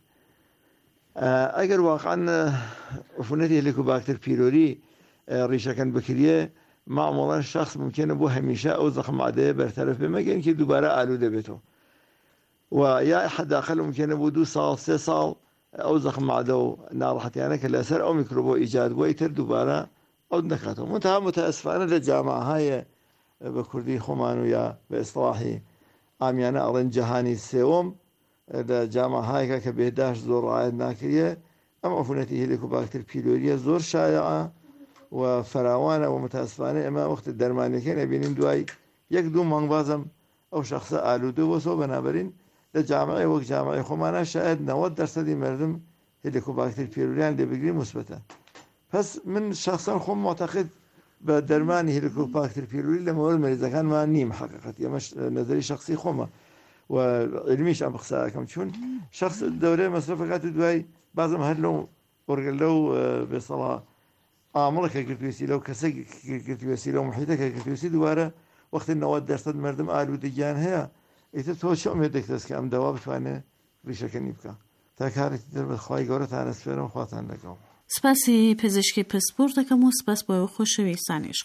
ئەگەر واقعاً عفونەتی هێلیکۆباکتر پیلۆری ڕیشەکەن بکرێ معموڵەن شخص ممکنە بۆ هەمیشە ئەو زەخم معدەیە بەرتەرەف بێ مەگەن کە دووبارە ئالوودە بێتەوە و یا حەداقل ممکنە بۆ دوو ساڵ سێ ساڵ ئەو زەخم معدە و ناڕەحەتیانە کە لەسەر ئەو میکرۆبۆ ئیجاد بووی تر دووبارە ئەو نەکاتەوە. منتها متەئەسفانە لە جاماعەیە بە کوردی خۆمان و یا بە ئیسڵاحی ئامیانە ئەڵێن جەهانی سێوەم لە جاماعەیەکە کە بێداش زۆر ڕعایەت ناکرێ ئەم عفونەتی هێلیکۆباکتر پیلۆریە زۆر شایعە و فراوانە و متەئەسفانە ئێمە وەختی دەرمانەکەی نەبینین دوای یەک دوو مانگ بازم ئەو شەخصە ئالوودە بۆسەوە بەنابەرین لە جامعی وەک جامعی خۆمانە شاید نەوەت دەرسەدی مردم هێلیکۆباکتر پیلۆریان لێبگری موسبەتە. پس من شخصا خۆم معتەقد بە دەرمانی هێلیکۆباکتر پیلۆری لە مۆرد مەریزەکانمان نیم حەقیقەت ئەمەش نەزەری شخصی خۆمە و علمیش ئەم قسەکەم چون شخص دەورەی مەسرەفەکات و دوای بازم هەر لەو وەرگە لەو بێسەڵا ئامڵەکە گرتوێسی لەو کەسە گرتوێسی لەو محیتەکە گرتوێسی دووارە وەختی نەوەت دەرسەد مردم ئالوودەگیان هەیە ئیتر تۆ چ ئومێدێک دەست کە ئەم دەوا بتوانێت ڕیشەکەنی بکە تا کارێکی تر بەخوای گەورەتان ئەسپێرم خواتان لەگەڵ. سپاسی پزیشکی پسپور دەکەم و سپاس بۆ خۆشەویستانیش.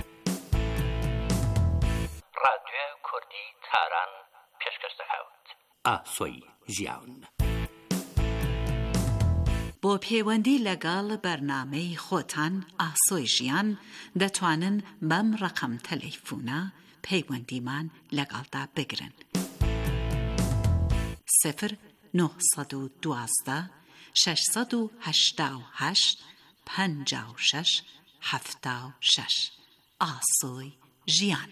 رادیۆ کوردی تاران پێشکەش دەکەوت ئاسۆی ژیان. بۆ پەیوەندی لەگەڵ بەرنامەی خۆتان ئاسۆی ژیان دەتوانن بەم ڕقم تەلەیفۆنە پەیوەندیمان لەگەڵدا بگرن. سفر نه سەد و دوازدە شەشسەد و هەشتا و هەشت پەنجا و شەش هەفتا و شەش. ئاسۆی ژیان.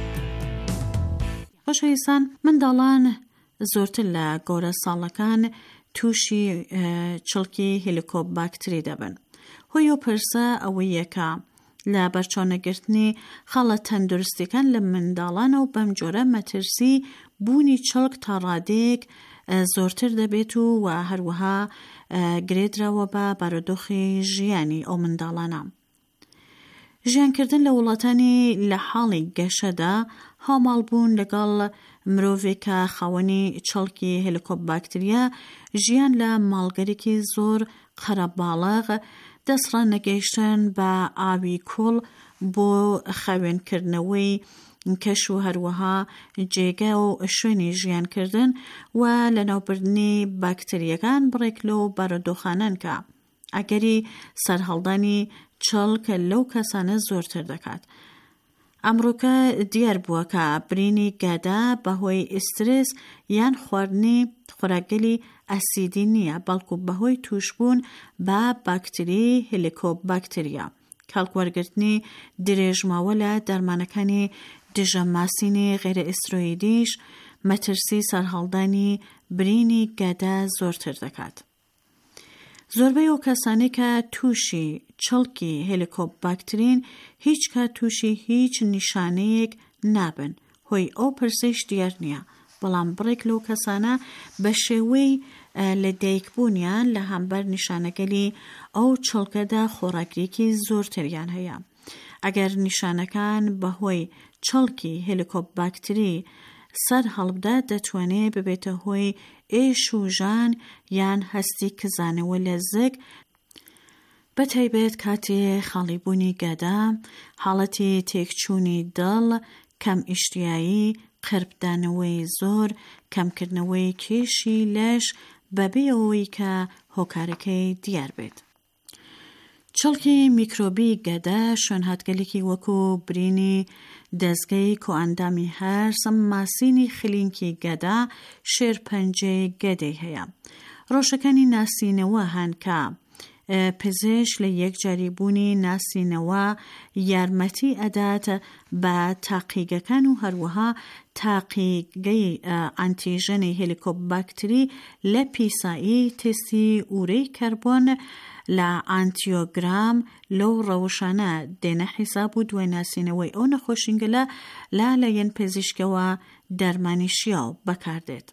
خۆشەویستان منداڵان زۆرتر لە گۆرە ساڵەکان تووشی چڵکی هێلیکۆباکتری دەبن. هۆی و پرسە ئەوەی یەکە لە بەرچۆنەگرتنی خەڵە تەندروستیەکان لە منداڵانە و بەم جۆرە مەترسی بوونی چڵک تا ڕادێک زۆرتر دەبێت و و هەروەها گرێدراوە بە بارودۆخی ژیانی ئەو منداڵانە. ژیانکردن لە وڵاتانی لە حاڵی گەشەدا هاماڵبوون لەگەڵ مرۆڤێکە خاوەنی چڵکی هێلیکۆباکتریە ژیان لە ماڵگەرێکی زۆر قەرەباڵغ دەسڕان نەگەیشتن بە ئاوی کوڵ بۆ خاوێنکردنەوەی کەش و هەروەها جێگە و شوێنی ژیانکردن و لە ناوبردنی باکتریەکان بڕێک لەو بارودۆخانەن کە ئەگەری سەرهەڵدانی چڵک لەو کەسانە زۆرتر دەکات. ئەمڕۆکە دیار بووە کە برینی گەدا بەهۆی ئیسترس یان خواردنی خۆراکگەلی ئەسیدی نییە بەڵکو بەهۆی توشبوون بە باکتری هێلیکۆباکتریە. کاڵکوەرگرتنی درێژماوە لە دەرمانەکانی دژە ماسینی غێرە ئیسترۆیدیش مەترسی سەرهەڵدانی برینی گەدا زۆرتر دەکات. زۆربەی ئەو کەسانی کە تووشی چڵکی هێلیکۆباکترین هیچ کات تووشی هیچ نیشانەیەک نابن، هۆی ئەو پرسش دیار نییە، بەڵام بڕێک لەو کەسانە بە شێوەی لە دایکبوونیان لە هەمبەر نیشانەگەلی ئەو چڵکەدا خۆراگریەکی زۆرتریان هەیە. ئەگەر نیشانەکان بەهۆی چڵکی هێلیکۆباکتری سەر هەڵبدا دەتوانێت ببێتە هۆی ئێش و ژان یان هەستی کزانەوە لە زەگ، بەتایبەت کاتێ خاڵیبوونی گەدا، حاڵەتی تێکچوونی دڵ، کەم ئیشتیایی، قربدانەوەی زۆر، کەمکردنەوەی کێشی لەش، بەبێ ئەوەی کە هۆکارەکەی دیار بێت. چڵکی میکرۆبی گەدا شوێنهاتگەلێکی وەکو برینی دەستگەی کۆئەندامی هەرس، ماسینی خلینکی گەدا، شێرپەنجەی گەدەی هەیە. ڕۆژەکانی ناسینەوە هەن کە پزیشک لە یەکجاریبوونی ناسینەوە یارمەتی ئەدات بە تاقیگەکان و هەروەها تاقیگەی ئەنتیژەنی هێلیکۆباکتری لە پیسایی تستی ئورەی کەربۆن لە ئانتیۆگرام لەو ڕەوشانە دێنە حیساب و دوای ناسینەوەی ئەو نەخۆشینگەلە لا لەیەن پزیشکەوە دەرمانی شیاو بەکاردێت.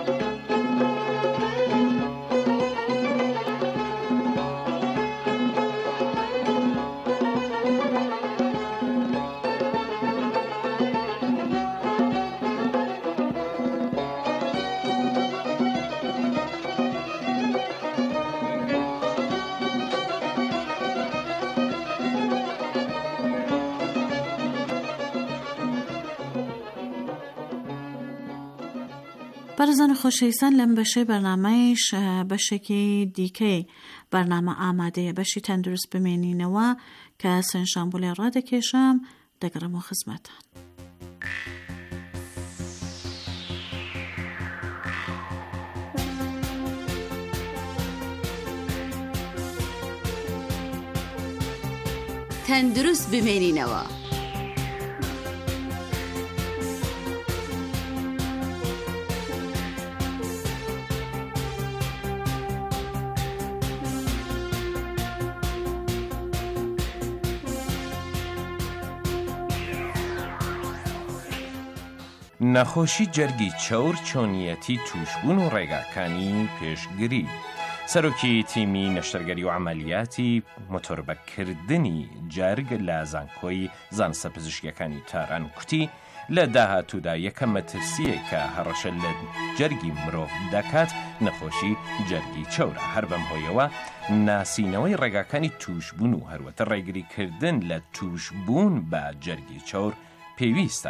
بەرزان خۆشەویستان لەم بەشەی بەرنامەیش بەشێکی دیکەی بەرنامە ئامادەیە، بەشی تەندروست بمێنینەوە کە سەنجشان بۆ لێ ڕادەکێشم، دەگەڕێمەوە خزمەتان. تەندروست بمێنینەوە. نەخۆشی جەرگی چەور چۆنیەتی توشبوون و ڕێگاکانی پێشگیری. سەرۆکی تیمی نەشتەرگەری و عملیاتی مۆتۆربەکردنی جەرگ لە زانکۆی زانستە پزیشکیەکانی تاران کوتی لە داهاتوودا یەکەم مەترسیە کە هەڕەشە لە جەرگی مرۆڤ دەکات نەخۆشی جەرگی چەورە. هەر بەم هۆیەوە ناسینەوەی ڕێگاکانی توشبوون و هەروەتە ڕێگریکردن لە توشبوون بە جەرگی چەور پێویستە.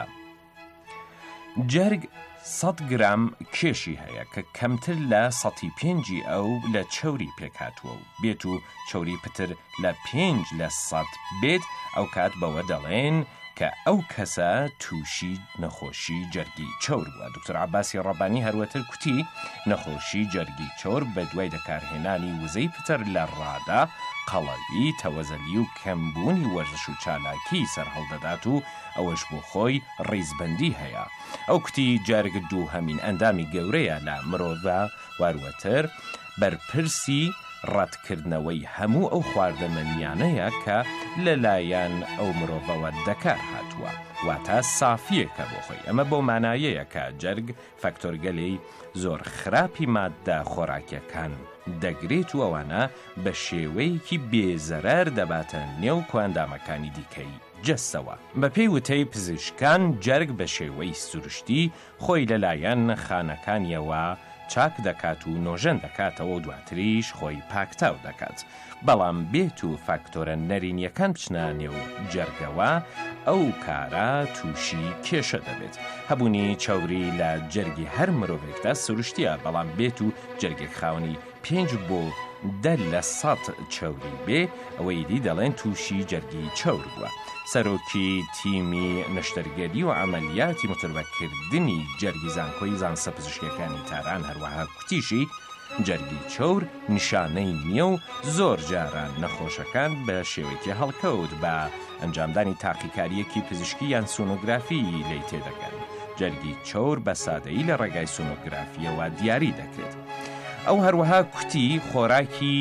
جەرگ سەد گرام کێشی هەیە کە کەمتر لە سەدی پێنجی ئەو لە چەوری پێکاتوە و بێت و چەوری پتر لە پێنج لە سەد بێت، ئەو کات بەوە دەڵێن کە ئەو کەسە تووشی نەخۆشی جەرگی چەور بووە. دکتۆر عەباسی ڕەبانی هەروەتر کوتی نەخۆشی جەرگی چەور بە دوای دەکارهێنانی وزەی پتر لە ڕادا، قەڵەوی، تەوەزەلی و کەمبوونی وەرزش و چالاکی سەرهەڵدەدات و ئەوەش بۆ خۆی ڕیزبەندی هەیە. ئەو کوتی جەرگ دوو هەمین ئەندامی گەورەیە لە مرۆڤە، واروەتر بەرپرسی ڕەتکردنەوەی هەموو ئەو خواردەمەنیانەیە کە لەلایەن ئەو مرۆڤەوە دەکار هاتووە، واتە سافیەکە بۆ خۆی. ئەمە بۆ مانایەیە کە جەرگ فەکتۆرگەلەی زۆر خراپی مادە خۆراکیەکان دەگرێت و ئەوانە بە شێوەیەکی بێزەرەر دەباتە نێو کۆئەندامەکانی دیکەی جەستەوە. بە پێی وتەی پزیشکان جەرگ بە شێوەی سروشتی خۆی لەلایەن خانەکانیەوە چاک دەکات و نۆژەن دەکاتەوە و دواتریش خۆی پاکتاو دەکات. بەڵام بێت و فاکتۆرە نەرینیەکان بچنە نێو جەرگەوە ئەو کارە تووشی کێشە دەبێت. هەبوونی چەوری لە جەرگی هەر مرۆڤێکدا سروشتیە، بەڵام بێت و جەرگێک خاوەنی پێنج بۆ دە لە سەد چەوری بێ، ئەوەی دی دەڵێن تووشی جەرگی چەور بووە. سەرۆکی تیمی نەشتەرگەری و عملیاتی مۆتۆربەکردنی جەرگی زانکۆی زانستە پزیشکیەکانی تاران هەروەها کوتیشی جەرگی چەور نیشانەی نییە و زۆر جاران نەخۆشەکان بە شێوەیەکی هەڵکەوت بە ئەنجامدانی تاقیکاریەکی پزیشکی یان سۆنۆگرافی لی تێدەکەن. جەرگی چەور بە سادەیی لە ڕێگای سۆنۆگرافیەوە دیاری دەکرێت. ئەو هەروەها کوتی خۆراکی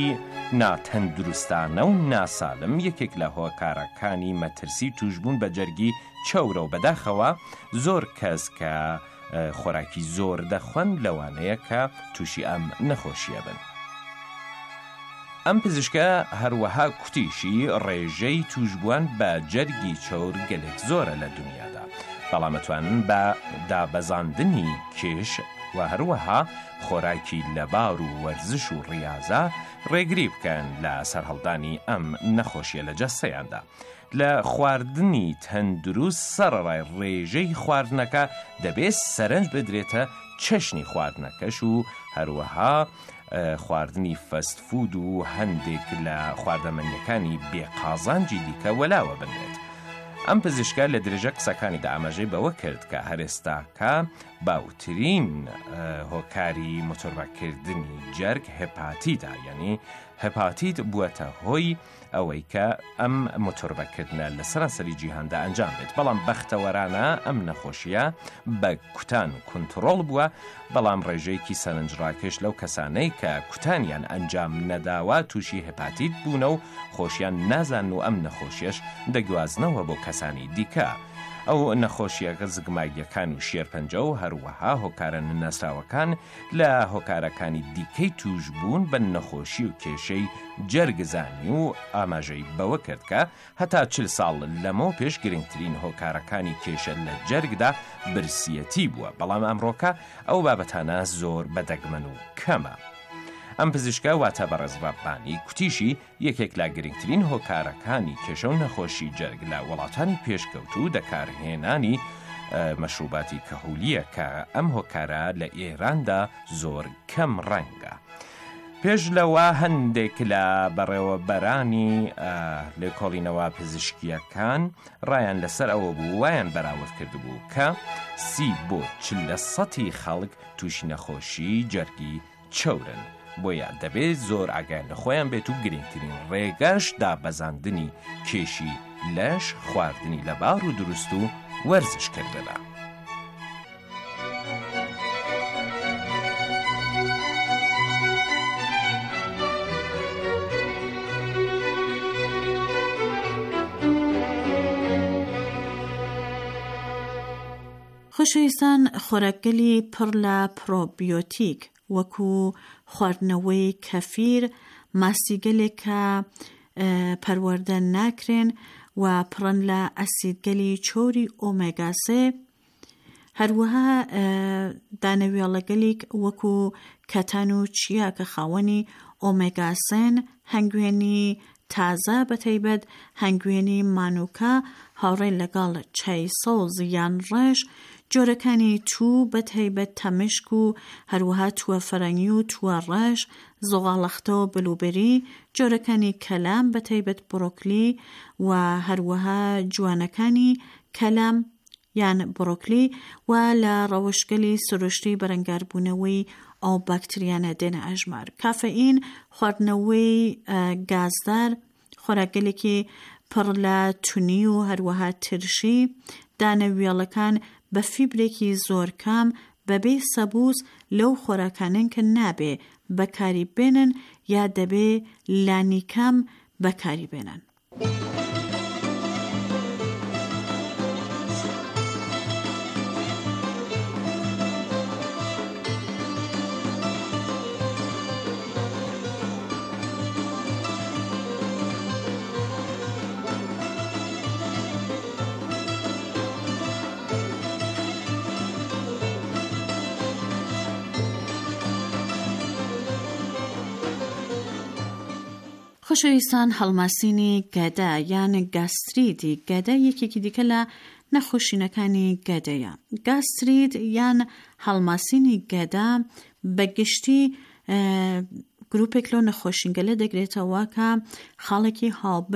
ناتەندروستانە و ناسالم یەکێک لە هۆکارەکانی مەترسی توشبوون بە جەرگی چەورە و بەداخەوە زۆر کەس کە خۆراکی زۆر دەخۆن لەوانەیە کە تووشی ئەم نەخۆشیە بن. ئەم پزیشکە هەروەها کوتیشی ڕێژەی توشبووان بە جەرگی چەور گەلێک زۆرە لە دنیادا، بەڵام ئەتوانن بە دابەزاندنی کێش و هەروەها خۆراکی لەبار و وەرزش و ڕیازە ڕێگری بکەن لە سەرهەڵدانی ئەم نەخۆشیە لە جەستەیاندا. لە خواردنی تەندروست سەرڕای ڕێژەی خواردنەکە دەبێت سەرنج بدرێتە چەشنی خواردنەکەش و هەروەها خواردنی فەست فود و هەندێک لە خواردەمەنیەکانی بێقازانجی دیکە وەلاوە بنرێت. ئەم پزیشکە لە درێژە قسەکانیدا ئاماژەی بەوە کرد کە هەرێستاکە باوترین هۆکاری مۆتۆربەکردنی جەرگ هێپاتیتە، یعنی هێپاتیت بووەتە هۆی ئەوەی کە ئەم مۆتۆربەکردنە لە سەرانسەری جیهاندا ئەنجام بێت. بەڵام بەختەوەرانە ئەم نەخۆشیە بە کوتان کۆنتڕۆڵ بووە، بەڵام ڕێژەیەکی سەرنجڕاکێش لەو کەسانەی کە کوتانیان ئەنجام نەداوە تووشی هێپاتیت بوونە و خۆشیان نازان و ئەم نەخۆشیەش دەگوازنەوە بۆ کەسانی دیکە. ئەو نەخۆشیەکە زگماگیەکان و شێرپەنجە و هەروەها هۆکارە نەناسراوەکان لە هۆکارەکانی دیکەی توش بوون بە نەخۆشی و کێشەی جەرگزانی و ئاماژەی بەوە کرد کە هەتا چل ساڵ لەمەوە پێش گرنگترین هۆکارەکانی کێشە لە جەرگدا برسیەتی بووە، بەڵام ئەمڕۆکە ئەو بابەتانە زۆر بەدەگمەن و کەمە. ئەم پزیشکە واتە بەڕێزبانی کوتیشی یەکێک لا گرنگترین هۆکارەکانی کێشە و نەخۆشی جەرگ لە وڵاتانی پێشکەوتوو دەکارهێنانی مەشروباتی کەهولیە کە ئەم هۆکارە لە ئێراندا زۆر کەم ڕەنگە. پێش لەوە هەندێک لە بەڕێوەبەرانی لێکۆڵینەوە پزیشکیەکان ڕایان لەسەر ئەوە بوو وایان بەراورد کردبوو کە سی بۆ چل لە سەتی خەڵک تووشی نەخۆشی جەرگی چەورن، بۆیە دەبێت زۆر ئاگای لە خۆیان بێت و گرنگترین ڕێگەش دابەزاندنی کێشی لەش، خواردنی لەبار و دروست و وەرزشکردنە. خۆشەویستان، خۆراکگەلی پڕ لە پرۆبیۆتیک وەکو خواردنەوەی کەفیر ماسیگەلێک کە پەروەردە ناکرێن و پڕن لە ئەسیدگەلی چۆری ئۆمێگا سێ، هەروەها دانەوێڵەگەلێک وەکو کەتان و چیا کە خاوەنی ئۆمێگا سێن، هەنگوێنی تازە بەتایبەت هەنگوێنی مانوکە هاوڕێ لەگەڵ چای سەوز یان ڕێژ، جۆرەکانی تو بەتایبەت تەمشک و هەروەها تووە فەرەنگی و تووە ڕێژ، زۆغاڵەختە و بلوبەری، جۆرەکانی کەلام بەتایبەت بڕۆکلی و هەروەها جوانەکانی کەلام یان بڕۆکلی و لە ڕەوشگەلی سروشتی بەرەنگاربوونەوەی ئەو باکتریانە دێنە ئەژمار. کافەئین، خواردنەوەی گازدار، خۆراکگەلێکی پڕ لە تونی و هەروەها ترشی، دانەوێڵەکان بە فیبرێکی زۆر کام بەبێ سەبوز لەو خۆراکانن کە نابێ بەکاری بێنن یا دەبێ لانی کام بەکاری بێنن. خۆشەویستان، هەڵماسینی گەدە یان گاستریدی گەدە یەکێکی دیکە لە نەخۆشینەکانی گەدەیە. گاسترید یان هەڵماسینی گەدە بەگشتی گروپێک لەو نەخۆشینگەلە دەگرێتەوە کە خاڵێکی هاوبەش